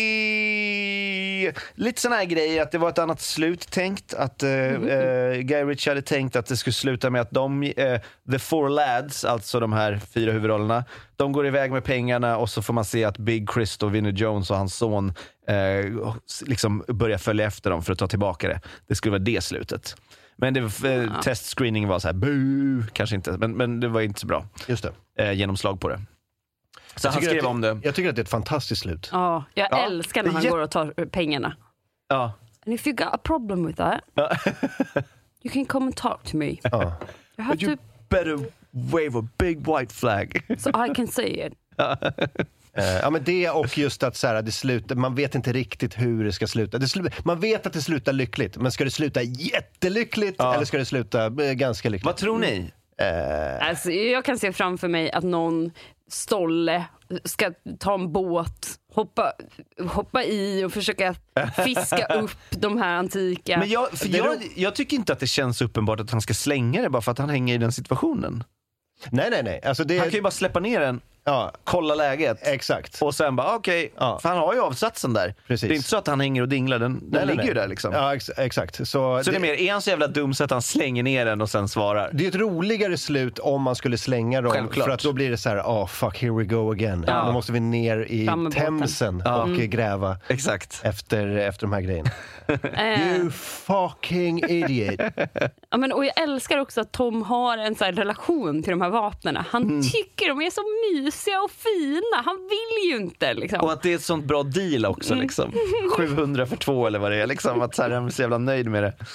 se lite såna här grejer, att det var ett annat slut tänkt, att eh, mm. eh, Guy Ritchie hade tänkt att det skulle sluta med att de eh, The Four Lads, alltså de här fyra huvudrollerna, de går iväg med pengarna och så får man se att Big Chris och Vinnie Jones och hans son eh, liksom börjar följa efter dem för att ta tillbaka det. Det skulle vara det slutet. Men det, eh, ja. testscreening var så här, buh, kanske inte, men, men det var inte så bra. Just det. Eh, genomslag på det. Så jag han skrev det, om det. Jag tycker att det är ett fantastiskt slut. Ja, jag ja. älskar när han går och tar pengarna. Ja. And if you got a problem with that, ja. you can come and talk to me. Ja. You have you to... better wave a big white flag. So I can say it. Ja, men det och just att så här, det slutar, man vet inte riktigt hur det ska sluta. Det slu, man vet att det slutar lyckligt, men ska det sluta jättelyckligt ja. eller ska det sluta ganska lyckligt? Vad tror ni? Uh... Alltså, jag kan se framför mig att någon stolle ska ta en båt, hoppa, hoppa i och försöka fiska upp de här antika. Men jag, för jag, jag tycker inte att det känns uppenbart att han ska slänga det bara för att han hänger i den situationen. Nej, nej, nej. Alltså det... Han kan ju bara släppa ner den, ja. kolla läget. Exakt. Och sen bara, okej, okay, ja. för han har ju avsatsen där. Precis. Det är inte så att han hänger och dinglar, den, den nej, ligger nej. ju där liksom. Ja, ex- exakt. Så, så det... det är mer, är han så jävla dum så att han slänger ner den och sen svarar? Det är ett roligare slut om man skulle slänga dem. Självklart. För att då blir det så här, oh fuck, here we go again. Ja. Då måste vi ner i Themsen ja. och mm. gräva exakt. Efter, efter de här grejerna. You fucking idiot. Ja, men, och jag älskar också att Tom har en så här relation till de här vapnen. Han mm. tycker de är så mysiga och fina. Han vill ju inte liksom. Och att det är ett sånt bra deal också mm. liksom. sjuhundra för två eller vad det är liksom. Att så här, han är så jävla nöjd med det.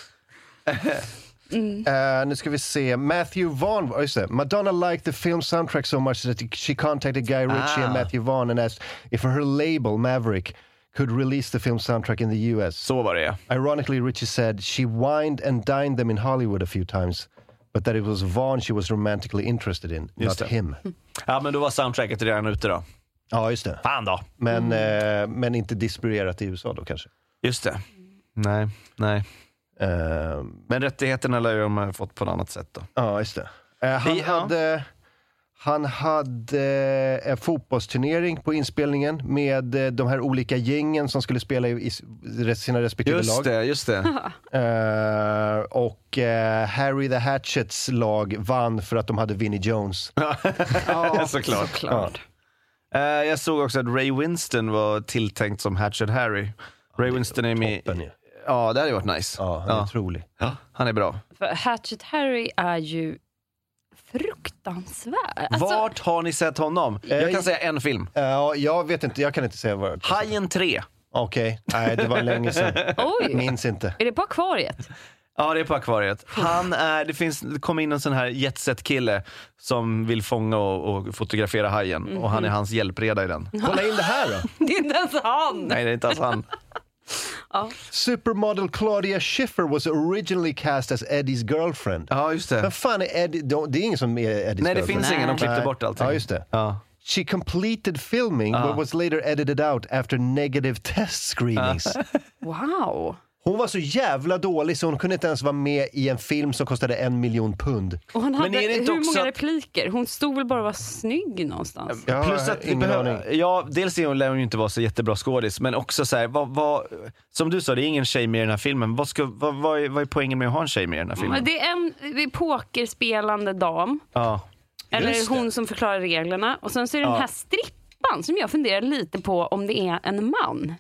Mm. Uh, nu ska vi se. Matthew Vaughn, oh, just det. Madonna liked the film soundtrack so much that she contacted Guy Ritchie ah. and Matthew Vaughn and asked if her label Maverick could release the film soundtrack in the U S. Så var det. Ironically, Ritchie said she wined and dined them in Hollywood a few times, but that it was Vaughn she was romantically interested in, just not det. him. Ja, men då var soundtracket redan ute då. Ja, just det. Fan då. Men, mm. eh, men inte distribuerat i U S A då kanske. Just det. Nej, nej. Uh, men rättigheterna lär ju de ha fått på ett annat sätt då. Ja, just det. Uh, han, I, hade, han hade en fotbollsturnering på inspelningen med uh, de här olika gängen som skulle spela i, i sina respektive just lag. Det, just det. Uh, och uh, Harry the Hatchets lag vann för att de hade Vinnie Jones. Ja, såklart. såklart. Ja. Uh, jag såg också att Ray Winston var tilltänkt som Hatchet Harry. Ray Winston är med... Toppen, ja. Ja, det hade varit nice. Ja, han är ja. otrolig. Ja, han är bra. För Hatchet Harry är ju fruktansvärd. Alltså... Vart har ni sett honom? Jag kan säga en film. Ja, uh, jag vet inte, jag kan inte säga vad. Hajen tre. Okej, okay. Nej, det var länge sedan. Oj. Minns inte. Är det på akvariet? Ja, det är på akvariet. Han är, det finns, det kommer in en sån här jetset-kille som vill fånga och, och fotografera hajen. Mm-hmm. Och han är hans hjälpreda i den. Kolla in det här då. Det är inte ens han. Nej, det är inte ens han. Ja. Supermodel Claudia Schiffer was originally cast as Eddies girlfriend. Ja, just det. Men fan är Eddie, det är ingen som är Eddies girlfriend. Nej, det finns ingen, de klippte bort allting. Ja, just det. Ja. She completed filming ja. but was later edited out after negative test screenings. Wow. Hon var så jävla dålig så hon kunde inte ens vara med i en film som kostade en miljon pund. Och hon hade men är det inte hur också många att... repliker? Hon stod väl bara och var snygg någonstans. Ja, plus att ingen behöver, ja, dels är hon, lär hon ju inte vara så jättebra skådis, men också så här, vad, vad, som du sa, det är ingen tjej med i den här filmen. Vad, ska, vad, vad, är, vad är poängen med att ha en tjej med i den här filmen? Men det är en det är pokerspelande dam. Ja. Eller hon som förklarar reglerna. Och sen så är det ja. den här strippan som jag funderar lite på om det är en man.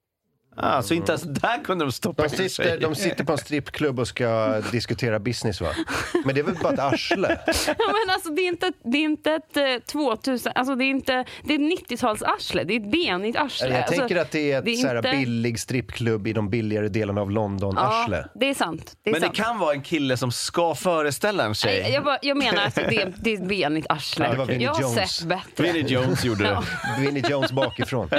Ah, så inte ens där kunde de stoppa de sitter, de sitter på en strippklubb och ska diskutera business, va? Men det är väl bara ett arsle? Ja, men alltså det är inte, det är inte ett eh, tvåtusen, alltså det är inte, det är ett nittio-tals arsle, det är ett benigt arsle. Jag alltså, tänker att det är ett det är så här inte... billig strippklubb i de billigare delarna av London, ja, arsle. Det är sant. Det är men sant. det kan vara en kille som ska föreställa en tjej. Nej, jag, bara, jag menar att det är, det är ett benigt arsle. Ja, det var Vinnie jag har Jones. sett bättre. Vinnie Jones gjorde det. Ja. Vinnie Jones bakifrån.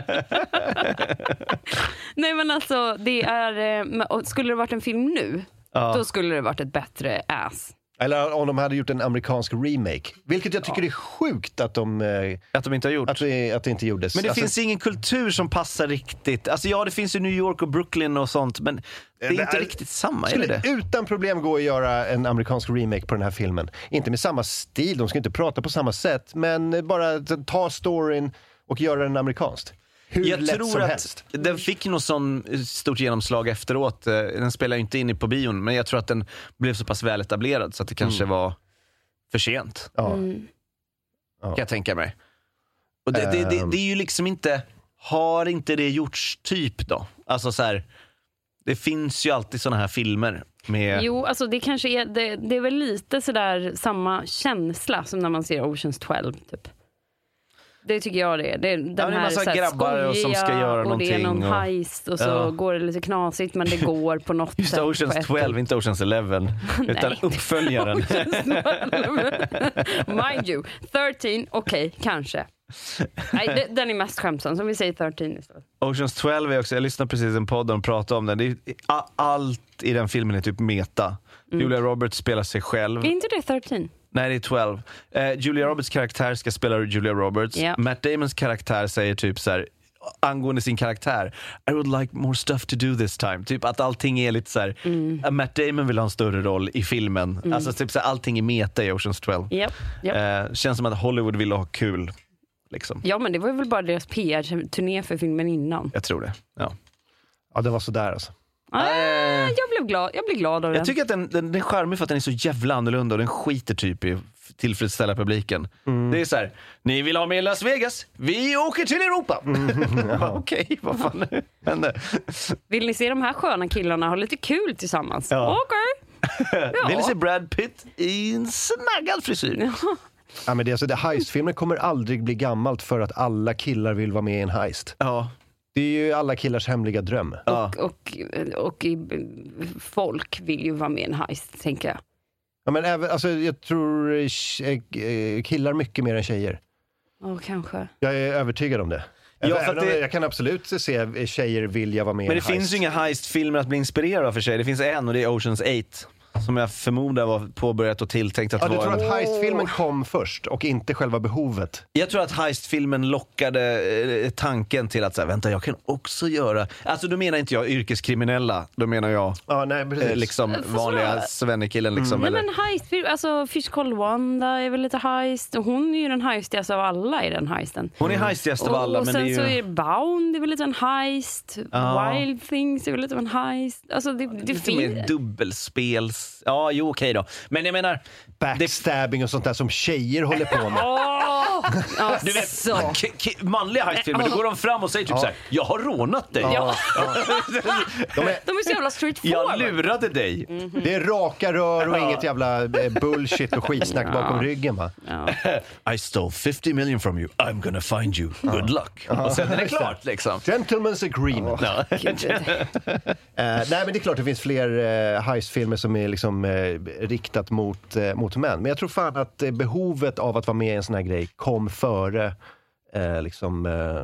Nej, men alltså det är, skulle det varit en film nu, ja. då skulle det varit ett bättre ass. Eller om de hade gjort en amerikansk remake. Vilket jag tycker ja. är sjukt att de, att de inte har gjort. Att det, att det inte gjordes. Men det alltså, finns ingen kultur som passar riktigt. Alltså ja, det finns ju New York och Brooklyn och sånt, men det är det inte är, riktigt samma. Skulle är det? utan problem gå att göra en amerikansk remake på den här filmen. Inte med samma stil, de ska inte prata på samma sätt, men bara ta storyn och göra den amerikanskt. Hur jag lätt tror som att helst. Den fick något sån stort genomslag efteråt. Den spelar ju inte in i på bion, men jag tror att den blev så pass väl etablerad så att det kanske mm. var för sent. Ja. Mm. Kan jag tänka mig. Och det, det, det, det är ju liksom inte, har inte det gjorts typ då? Alltså så här, det finns ju alltid såna här filmer med... Jo, alltså det kanske är, det, det är väl lite sådär samma känsla som när man ser Oceans tolv typ. Det tycker jag det är. Det är den ja, det är här, massa grabbar som ska göra och det är någon och... heist och så ja. går det lite knasigt, men det går på något Just sätt. Just Oceans tolv, inte Oceans eleven utan uppföljaren. Mind you, tretton, okej, okay, kanske. Nej, den är mest skämtsam, som vi säger tretton istället. Oceans tolv är också, jag lyssnade precis en podd och pratade om den. Det är, allt i den filmen är typ meta. Mm. Julia Roberts spelar sig själv. Är inte det tretton? Nej, det är tolv. Uh, Julia Roberts karaktär ska spela Julia Roberts. Yeah. Matt Damons karaktär säger typ så här: angående sin karaktär. I would like more stuff to do this time. Typ att allting är lite så här. Mm. Matt Damon vill ha en större roll i filmen. Mm. Alltså typ så här, allting är meta i Ocean's tolv. Yep, yep. Eh, känns som att Hollywood ville ha kul. Liksom. Ja, men det var väl bara deras P R-turné för filmen innan. Jag tror det, ja. Ja, det var så där alltså. Ah, jag blev glad, jag blev glad av jag den. Jag tycker att den, den, den är charmig för att den är så jävla annorlunda och den skiter typ i tillfredsställa publiken. Mm. Det är så här, ni vill ha med Las Vegas? Vi åker till Europa! Mm, ja. Okej, okay, vad fan hände? Vill ni se de här sköna killarna ha lite kul tillsammans? Ja. Okej. Okay. Ja. Vill ni se Brad Pitt i en snaggad frisyr? Ja. Ja, men det, alltså, det heistfilmer kommer aldrig bli gammalt för att alla killar vill vara med i en heist. Ja. Det är ju alla killars hemliga dröm. Och, och, och folk vill ju vara med i en heist, tänker jag. Ja, men även, alltså, jag tror killar mycket mer än tjejer. Ja, oh, kanske. Jag är övertygad om det. Ja, för det... Jag kan absolut se tjejer vilja vara med i Men en det heist. finns ju inga heistfilmer att bli inspirerad av för sig. Det finns en och det är Ocean's åtta. Som jag förmodar var påbörjat och tilltänkt att ja, vara... Du tror en... att heistfilmen kom först och inte själva behovet? Jag tror att heistfilmen lockade eh, tanken till att säga, vänta, jag kan också göra... Alltså då menar inte jag yrkeskriminella, då menar jag ja, nej, eh, liksom vanliga svennekillen liksom. Mm. Eller... Nej, men heistfilm, alltså Fish Called Wanda är väl lite heist. Och hon är ju den heistigaste av alla i den heisten. Hon är heistigast av alla. Och, och men sen det är ju... så är Bound, det är väl lite en heist. Ah. Wild Things är väl lite en heist. Alltså det, det lite finns... mer dubbelspels... Ja, jo, okej då. Men jag menar... Backstabbing och sånt där som tjejer håller på med. Oh, du vet, k- k- manliga heistfilmer, då går de fram och säger typ ja. så här: jag har rånat dig. Ja. de, är, de är så jävla straightforward. Jag lurade dig. Mm-hmm. Det är raka rör och inget jävla bullshit och skitsnack ja. bakom ryggen, va? Ja. I stole fifty million from you. I'm gonna find you. Good luck. Ja. Och sen är det klart, liksom. Gentleman's agreement. Ja. uh, nej, men det är klart det finns fler uh, heistfilmer som är liksom uh, riktat mot, uh, mot män. Men jag tror fan att uh, behovet av att vara med i en sån här grej kom före uh, liksom uh, uh,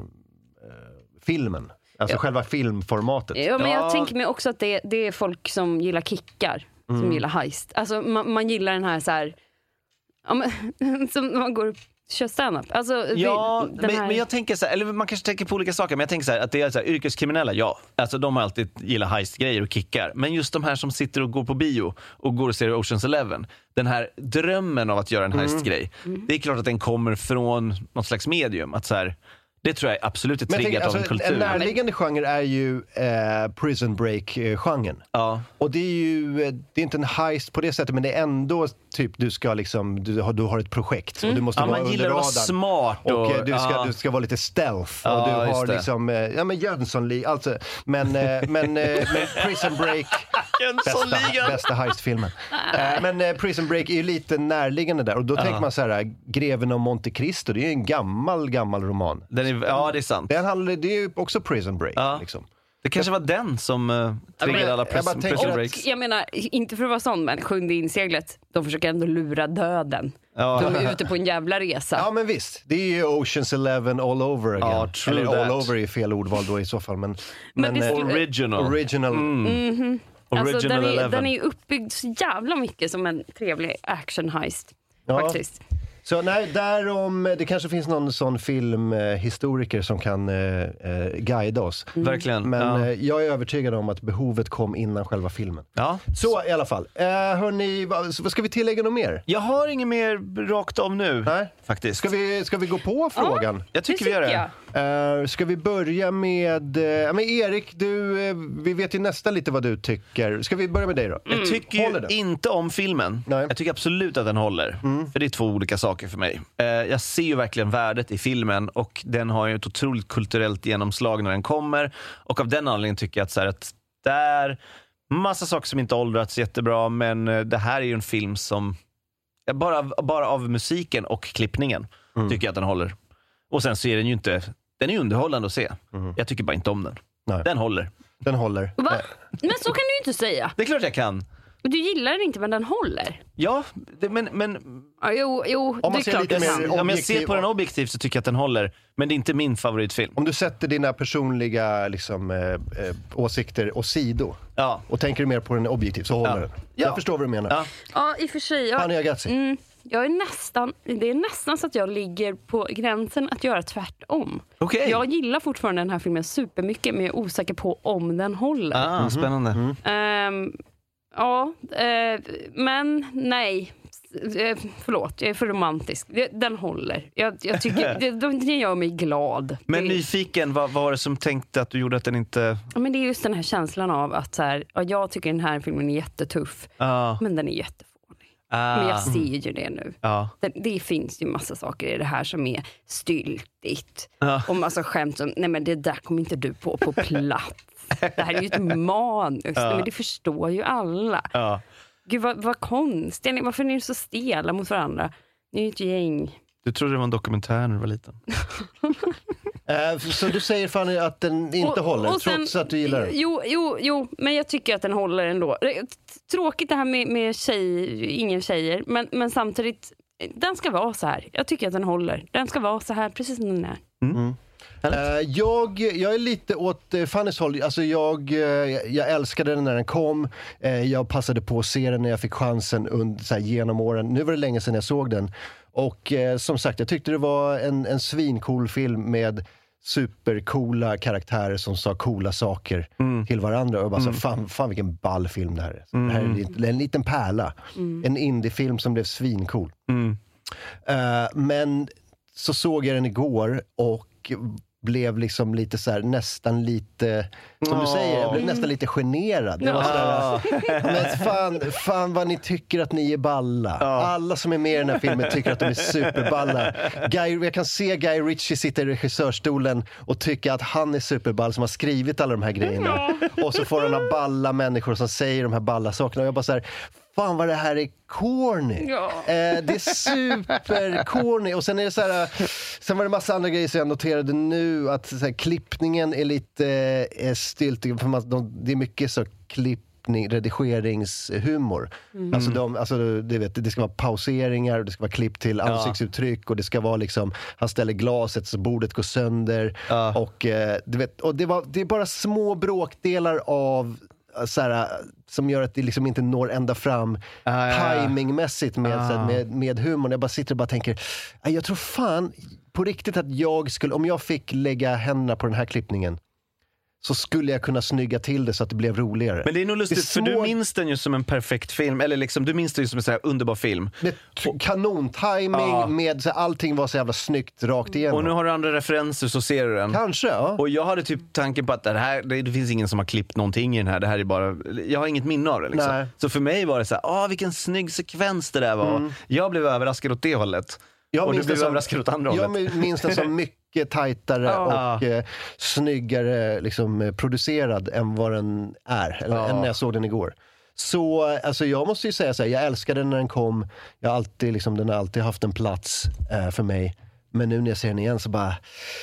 filmen. Alltså ja. själva filmformatet. Ja, men jag ja. tänker mig också att det, det är folk som gillar kickar. Som mm. gillar heist. Alltså man, man gillar den här så här... Ja, men, som man går kör stand-up. Alltså, ja, det, men, här... men jag tänker så här, eller man kanske tänker på olika saker, men jag tänker så här, att det är så här, yrkeskriminella, ja. Alltså de har alltid gillat heist-grejer och kickar. Men just de här som sitter och går på bio och går och ser Ocean's Eleven, den här drömmen av att göra en heist-grej, mm. det är klart att den kommer från något slags medium. Att så här, det tror jag absolut är triggat av en alltså, kultur. En närliggande genre är ju eh, Prison Break-genren. Ja. Och det är ju, det är inte en heist på det sättet, men det är ändå typ, du ska liksom, du har, du har ett projekt mm. och du måste ja, vara man under radarn. Att vara smart. Och, och eh, du, ska, ja. du ska vara lite stealth. Ja, och du har det. liksom, eh, ja men Jönssonligan, alltså, men, eh, men, eh, men Prison Break, bästa, bästa heistfilmen. eh, men eh, Prison Break är ju lite närliggande där. Och då ja. tänker man så här, Greven av Monte Cristo, det är ju en gammal, gammal roman. Den är, ja, det är sant. Det, handlar, det är ju också Prison Break. Ja. Liksom. Det kanske var den som uh, triggade alla pres- jag Prison Breaks. Jag menar, inte för att vara sån, men Sjunde inseglet, de försöker ändå lura döden. Ja. De är ute på en jävla resa. Ja, men visst. Det är ju Ocean's Eleven all over again. Ja, Eller that. all over är fel ordval då i så fall. Men, men, men det skulle... Original. Original. Mm. Mm-hmm. Original alltså, den, är, Eleven. den är uppbyggd så jävla mycket som en trevlig action heist. Ja. Faktiskt. Så nej, därom, det kanske finns någon sån filmhistoriker som kan eh, eh, guida oss. Mm. Verkligen. Men ja. eh, jag är övertygad om att behovet kom innan själva filmen. Ja. Så i alla fall. Eh, hörni, vad, vad ska vi tillägga något mer? Jag har inget mer rakt av nu. Nej. Faktiskt. Ska vi, ska vi gå på frågan? Ja, jag tycker vi gör det. Uh, ska vi börja med... Uh, men Erik, du, uh, vi vet ju nästan lite vad du tycker. Ska vi börja med dig då? Mm. Jag tycker ju inte om filmen. Nej. Jag tycker absolut att den håller. Mm. För det är två olika saker för mig. Uh, jag ser ju verkligen värdet i filmen. Och den har ju ett otroligt kulturellt genomslag när den kommer. Och av den anledningen tycker jag att, så här, att det är massa saker som inte åldrats jättebra. Men uh, det här är ju en film som... Bara, bara av musiken och klippningen mm. tycker jag att den håller. Och sen så är den ju inte... Den är underhållande att se. Mm. Jag tycker bara inte om den. Nej. Den håller. Den håller. Va? Men så kan du ju inte säga. Det är klart jag kan. Du gillar den inte, men den håller. Ja, det, men... men ja, jo, jo om man det är klart lite mer om jag ser på den objektivt så tycker jag att den håller. Men det är inte min favoritfilm. Om du sätter dina personliga liksom, eh, eh, åsikter åt sido ja. och tänker mer på den objektivt så håller ja. den. Ja. Jag förstår vad du menar. Ja, ja i och för sig. Ja. Hania Gazzi. Mm. jag är nästan, det är nästan så att jag ligger på gränsen att göra tvärtom. Okay. Jag gillar fortfarande den här filmen supermycket, men jag är osäker på om den håller. Ah, mm-hmm. Spännande. Mm. Um, ja, uh, men nej. Förlåt, jag är för romantisk. Den håller. Jag, jag tycker, det, det gör mig glad. Men det, nyfiken, vad, vad var det som tänkte att du gjorde att den inte... Ja, men det är just den här känslan av att så här, ja, jag tycker den här filmen är jättetuff. Ah. Men den är jättefånig. Ah. Men jag ser ju det nu. Ah. Det, det finns ju massa saker i det här som är styltigt. Ah. Och massa skämt som, nej men det där kommer inte du på på plats. Det här är ju ett manus. Ah. Men det förstår ju alla. Ah. Gud, vad, vad konstigt. Varför är ni så stela mot varandra? Ni är ju ett gäng. Du trodde det var en dokumentär när du var liten. uh, så du säger Fanny att den inte och, håller, och sen, trots att du gillar den? Jo, jo, jo, men jag tycker att den håller ändå. Tråkigt det här med, med tjej, ingen tjejer. Men, men samtidigt, den ska vara så här. Jag tycker att den håller. Den ska vara så här, precis som den är. Mm. Mm. Uh, jag, jag är lite åt uh, Fannys håll. Alltså jag, uh, jag älskade den när den kom. Uh, jag passade på att se den när jag fick chansen under, så här, genom åren. Nu var det länge sedan jag såg den. Och uh, som sagt, jag tyckte det var en, en svincool film med supercoola karaktärer som sa coola saker mm. till varandra. Och jag bara mm. så, fan, fan vilken ball film det här är. Mm. Det här är en, en liten pärla. Mm. En indiefilm som blev svincool. Mm. Uh, men så såg jag den igår och blev liksom lite så här, nästan lite, som du säger, jag blev nästan lite generad. Det var så där, men fan, fan vad ni tycker att ni är balla. Alla som är med i den här filmen tycker att de är superballa. Guy, jag kan se Guy Ritchie sitta i regissörstolen och tycka att han är superball som har skrivit alla de här grejerna. Och så får han ha balla människor som säger de här balla sakerna. Och jag bara så här, fan vad det här är corny. Ja. Eh, det är super corny. Och sen är det så här, sen var det massa andra grejer som jag noterade nu, att så här, klippningen är lite eh, styltig, för man, de, det är mycket så klippning, redigeringshumor. Mm. Alltså, de, alltså det, vet, det ska vara pauseringar, det ska vara klipp till ansiktsuttryck, och det ska vara liksom, han ställer glaset så bordet går sönder. Ja. Och, eh, du vet, och det, var, det är bara små bråkdelar av så här, som gör att det liksom inte når ända fram ah, ja, timingmässigt med, ah. så här, med, med humorn. Jag bara sitter och bara tänker, jag tror fan på riktigt att jag skulle, om jag fick lägga händerna på den här klippningen, så skulle jag kunna snygga till det så att det blev roligare. Men det är nog lustigt, är små... för du minns den ju som en perfekt film, eller liksom, du minns den ju som en så här underbar film. Med t- kanontiming, ja. med så här, allting var så jävla snyggt rakt igenom. Och nu har du andra referenser, så ser du den. Kanske, ja. Och jag hade typ tanken på att det här, det, det finns ingen som har klippt någonting i den här, det här är bara, jag har inget minne av det liksom. Nej. Så för mig var det så här, åh vilken snygg sekvens det där var. Mm. Jag blev överraskad åt det hållet. Jag och du blev som, överraskad åt andra jag hållet. Jag minns den som mycket tajtare ja. och eh, snyggare liksom, producerad än vad den är. Eller ja. än när jag såg den igår. Så alltså, jag måste ju säga så här, jag älskade den när den kom. Jag har alltid, liksom, den har alltid haft en plats eh, för mig. Men nu när jag ser den igen så bara...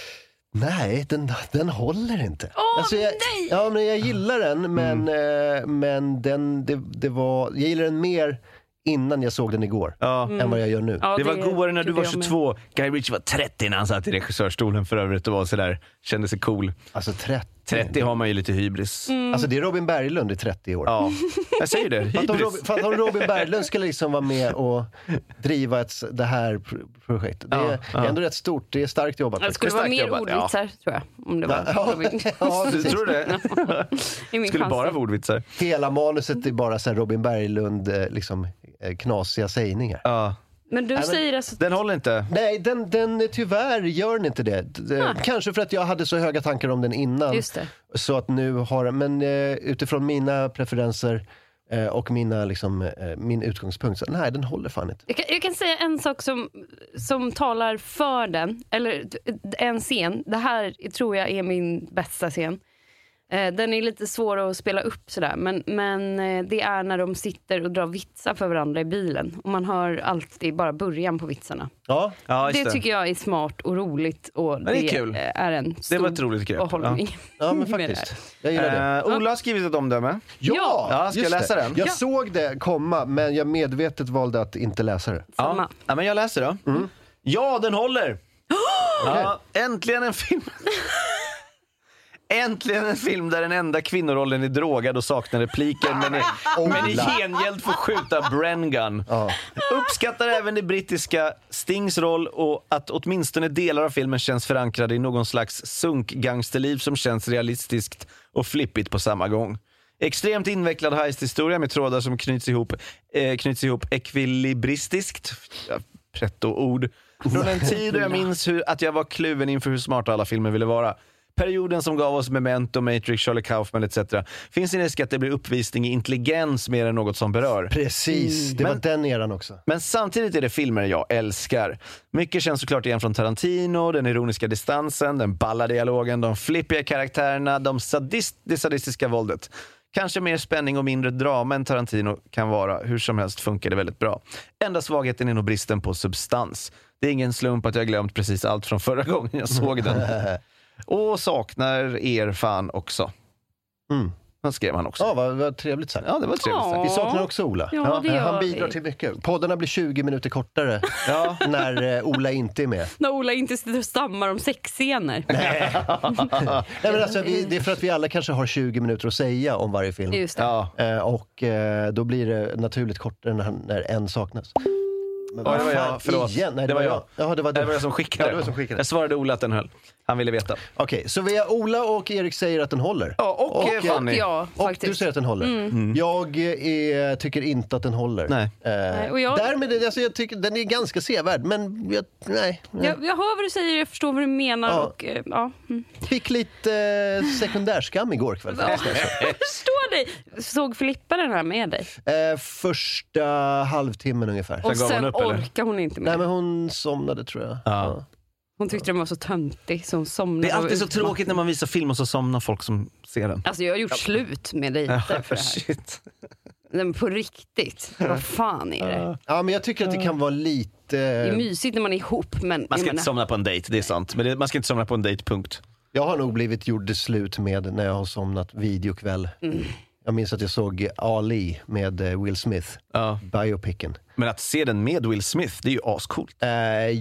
Nej, den, den håller inte. Åh, alltså, jag, nej! Ja, men jag gillar den, men, mm. eh, men den, det, det var... Jag gillar den mer... innan jag såg den igår ja. än vad jag gör nu. Ja, det, det var godare när du var tjugotvå. Guy Ritchie var trettio när han satt i regissörstolen för övrigt och var så där, kände sig cool. Alltså trettio. trettio har man ju lite hybris. Mm. Alltså det är Robin Berglund i trettio år. Ja, jag säger det. Hybris. För att om Robin Berglund skulle liksom vara med och driva ett, det här projektet. Det är, ja, ja. är ändå rätt stort. Det är starkt jobbat. Det skulle vara mer jobbat, ordvitsar, ja. tror jag. Om det var ja, Robin. ja, du tror det? det skulle bara vara ordvitsar. Hela manuset är bara så här Robin Berglund liksom knasiga sägningar. Ja. Men du Nej, säger alltså... Den håller inte. Nej, den, den tyvärr gör den inte det. Ah. Kanske för att jag hade så höga tankar om den innan. Just det. Så att nu har... Men eh, utifrån mina preferenser eh, och mina, liksom, eh, min utgångspunkt, så nej, den håller fan inte. Jag kan, jag kan säga en sak som, som talar för den. Eller en scen. Det här tror jag är min bästa scen. Den är lite svår att spela upp sådär, men, men det är när de sitter och drar vitsar för varandra i bilen. Och man hör alltid bara början på vitsarna. Ja, ja det, det tycker jag är smart och roligt. Och det, det är kul. Är en stor det var ett roligt grepp. Ja. ja, men faktiskt. Jag gillar det. Uh, Ola har skrivit ett omdöme. Ja, ja ska jag läsa det. den? Jag ja. såg det komma, men jag medvetet valde att inte läsa det. Samma. Ja, ja men jag läser då. Mm. Ja, den håller. Oh! Ja, äntligen en film. Äntligen en film där den enda kvinnorollen är drogad och saknar repliker, men, är, men i gengäld får skjuta Bren Gun. Ja. Uppskattar även det brittiska Stings roll och att åtminstone delar av filmen känns förankrade i någon slags sunk-gangsterliv som känns realistiskt och flippigt på samma gång. Extremt invecklad heisthistoria med trådar som knyts ihop, eh, knyts ihop ekvilibristiskt. Ja, pretto-ord. Från en tid då jag minns hur, att jag var kluven inför hur smarta alla filmer ville vara. Perioden som gav oss Memento, Matrix, Charlie Kaufman et cetera. Finns en risk att det blir uppvisning i intelligens mer än något som berör. Precis, det men, var den eran också. Men samtidigt är det filmer jag älskar. Mycket känns såklart igen från Tarantino, den ironiska distansen, den balla dialogen, de flippiga karaktärerna, de sadist, det sadistiska våldet. Kanske mer spänning och mindre drama än Tarantino kan vara. Hur som helst funkar det väldigt bra. Enda svagheten är nog bristen på substans. Det är ingen slump att jag glömt precis allt från förra gången jag såg den. Och saknar er fan också. Mm. Han skrev han också. Ja, vad, vad trevligt sagt. Ja, det var trevligt sagt. Vi saknar också Ola. Ja, det han gör bidrar vi. till mycket. Poddarna blir tjugo minuter kortare ja. när eh, Ola inte är med. När Ola inte sitter och stammar om sexscener. Nej. Nej, men alltså, vi, det är för att vi alla kanske har tjugo minuter att säga om varje film. Just det. Ja. Eh, och eh, då blir det naturligt kortare när, när en saknas. Men Ja, det var jag, förlåt. Igen? Nej, det var jag. Ja, det var, det var jag som skickade. Ja, det var som skickade. Jag svarade Ola att den höll. Han ville veta. Okej, okay, så vi har Ola och Erik säger att den håller. Ja, och, och Fanny. Ja, och faktiskt. du säger att den håller. Mm. Jag är, tycker inte att den håller. Nej. Eh, nej och jag... Därmed, alltså, jag tycker den är ganska sevärd, men jag, nej. Jag, jag hör vad du säger, jag förstår vad du menar. Ja. Och, eh, ja. Mm. Fick lite eh, sekundärskam igår kväll. Ja, jag förstår dig. Såg Filippa den här med dig? Eh, första halvtimmen ungefär. Och sen, sen upp, orkar hon inte med. Nej, men hon somnade tror jag. Ja. Ja. Hon tyckte den var så töntig så hon somnade. Det är alltid så ut. tråkigt när man visar film och så somnar folk som ser den. Alltså jag har gjort slut med dig för det här. Shit. Men på riktigt. Vad fan är det? Ja, men jag tycker att det kan vara lite... Det är mysigt när man är ihop, men... Man ska jag inte somna på en dejt, det är sant. Men det, man ska inte somna på en dejt, punkt. Jag har nog blivit gjord slut med när jag har somnat videokväll. Mm. Jag minns att jag såg Ali med eh, Will Smith, ja. biopicen. Men att se den med Will Smith, det är ju ascoolt. Eh,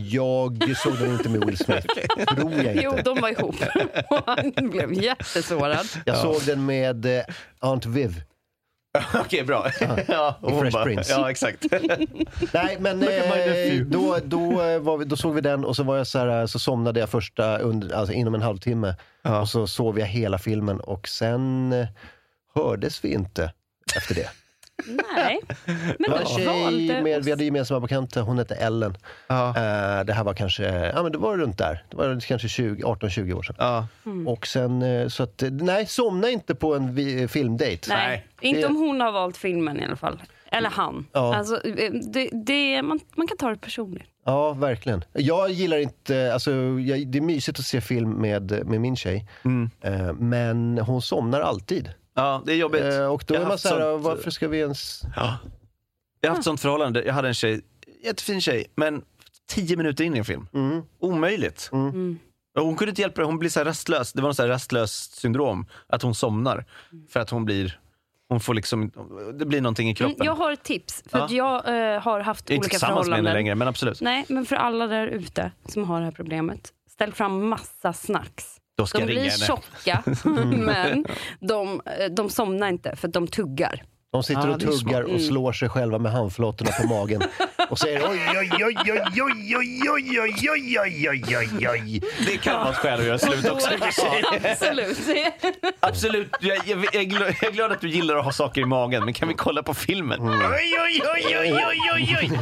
jag såg den inte med Will Smith, tror jag inte. Jo, de var ihop. Och han blev jättesårad. Jag ja. såg den med eh, Aunt Viv. Okej, okay, bra. Ja, I Fresh bara, Prince. Ja, exakt. Nej, men eh, då, då, var vi, då såg vi den och så var jag så här, så somnade jag första under, alltså inom en halvtimme. Ja. Och så sov jag hela filmen och sen eh, hördes vi inte efter det. Nej, men en tjej med, vi hade gemensamma bekanta, hon hette Ellen. Ja. Uh, det här var kanske, ja men det var runt där. Det var kanske arton tjugo år sedan. Ja. Mm. Och sen, så att, nej, somna inte på en vi, filmdate. Nej, nej, inte det... om hon har valt filmen i alla fall. Eller han. Ja. Alltså, det, det, man, man kan ta det personligt. Ja, verkligen. Jag gillar inte, alltså, jag, det är mysigt att se film med, med min tjej. Mm. Uh, men hon somnar alltid. Ja, det är jobbigt. Uh, och då jag är man så här, sånt... varför ska vi ens... Ja. Jag har haft sånt förhållande. Jag hade en tjej, jättefin tjej, men tio minuter in i en film. Mm. Omöjligt. Mm. Mm. Och hon kunde inte hjälpa det. Hon blir så här rastlös. Det var en så här rastlös syndrom. Att hon somnar. För att hon blir... Hon får liksom... Det blir någonting i kroppen. Mm, jag har ett tips. För ja. att jag äh, har haft jag olika inte förhållanden. Med henne längre, men absolut. Nej, men för alla där ute som har det här problemet. Ställ fram massa snacks. Då ska de jag ringa blir henne. tjocka, men de, de somnar inte för att de tuggar. De sitter ah, och tuggar och slår sig själva med handflottorna på magen och säger oj, oj, oj, oj, oj, oj, oj, oj, oj, oj, oj, oj. Det kan vara ett skäl att göra slut också. Absolut. Absolut. Jag, jag, jag, är glad, jag är glad att du gillar att ha saker i magen, men kan vi kolla på filmen? Mm. Oj, oj, oj, oj, oj, oj, oj.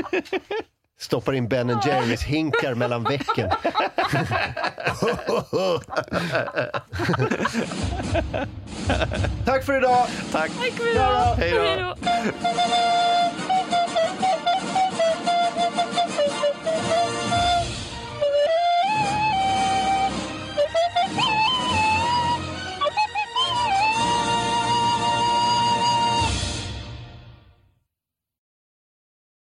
Stoppar in Ben and Jerrys hinkar mellan vecken. Tack för idag. Tack. Tack för idag. Hej då.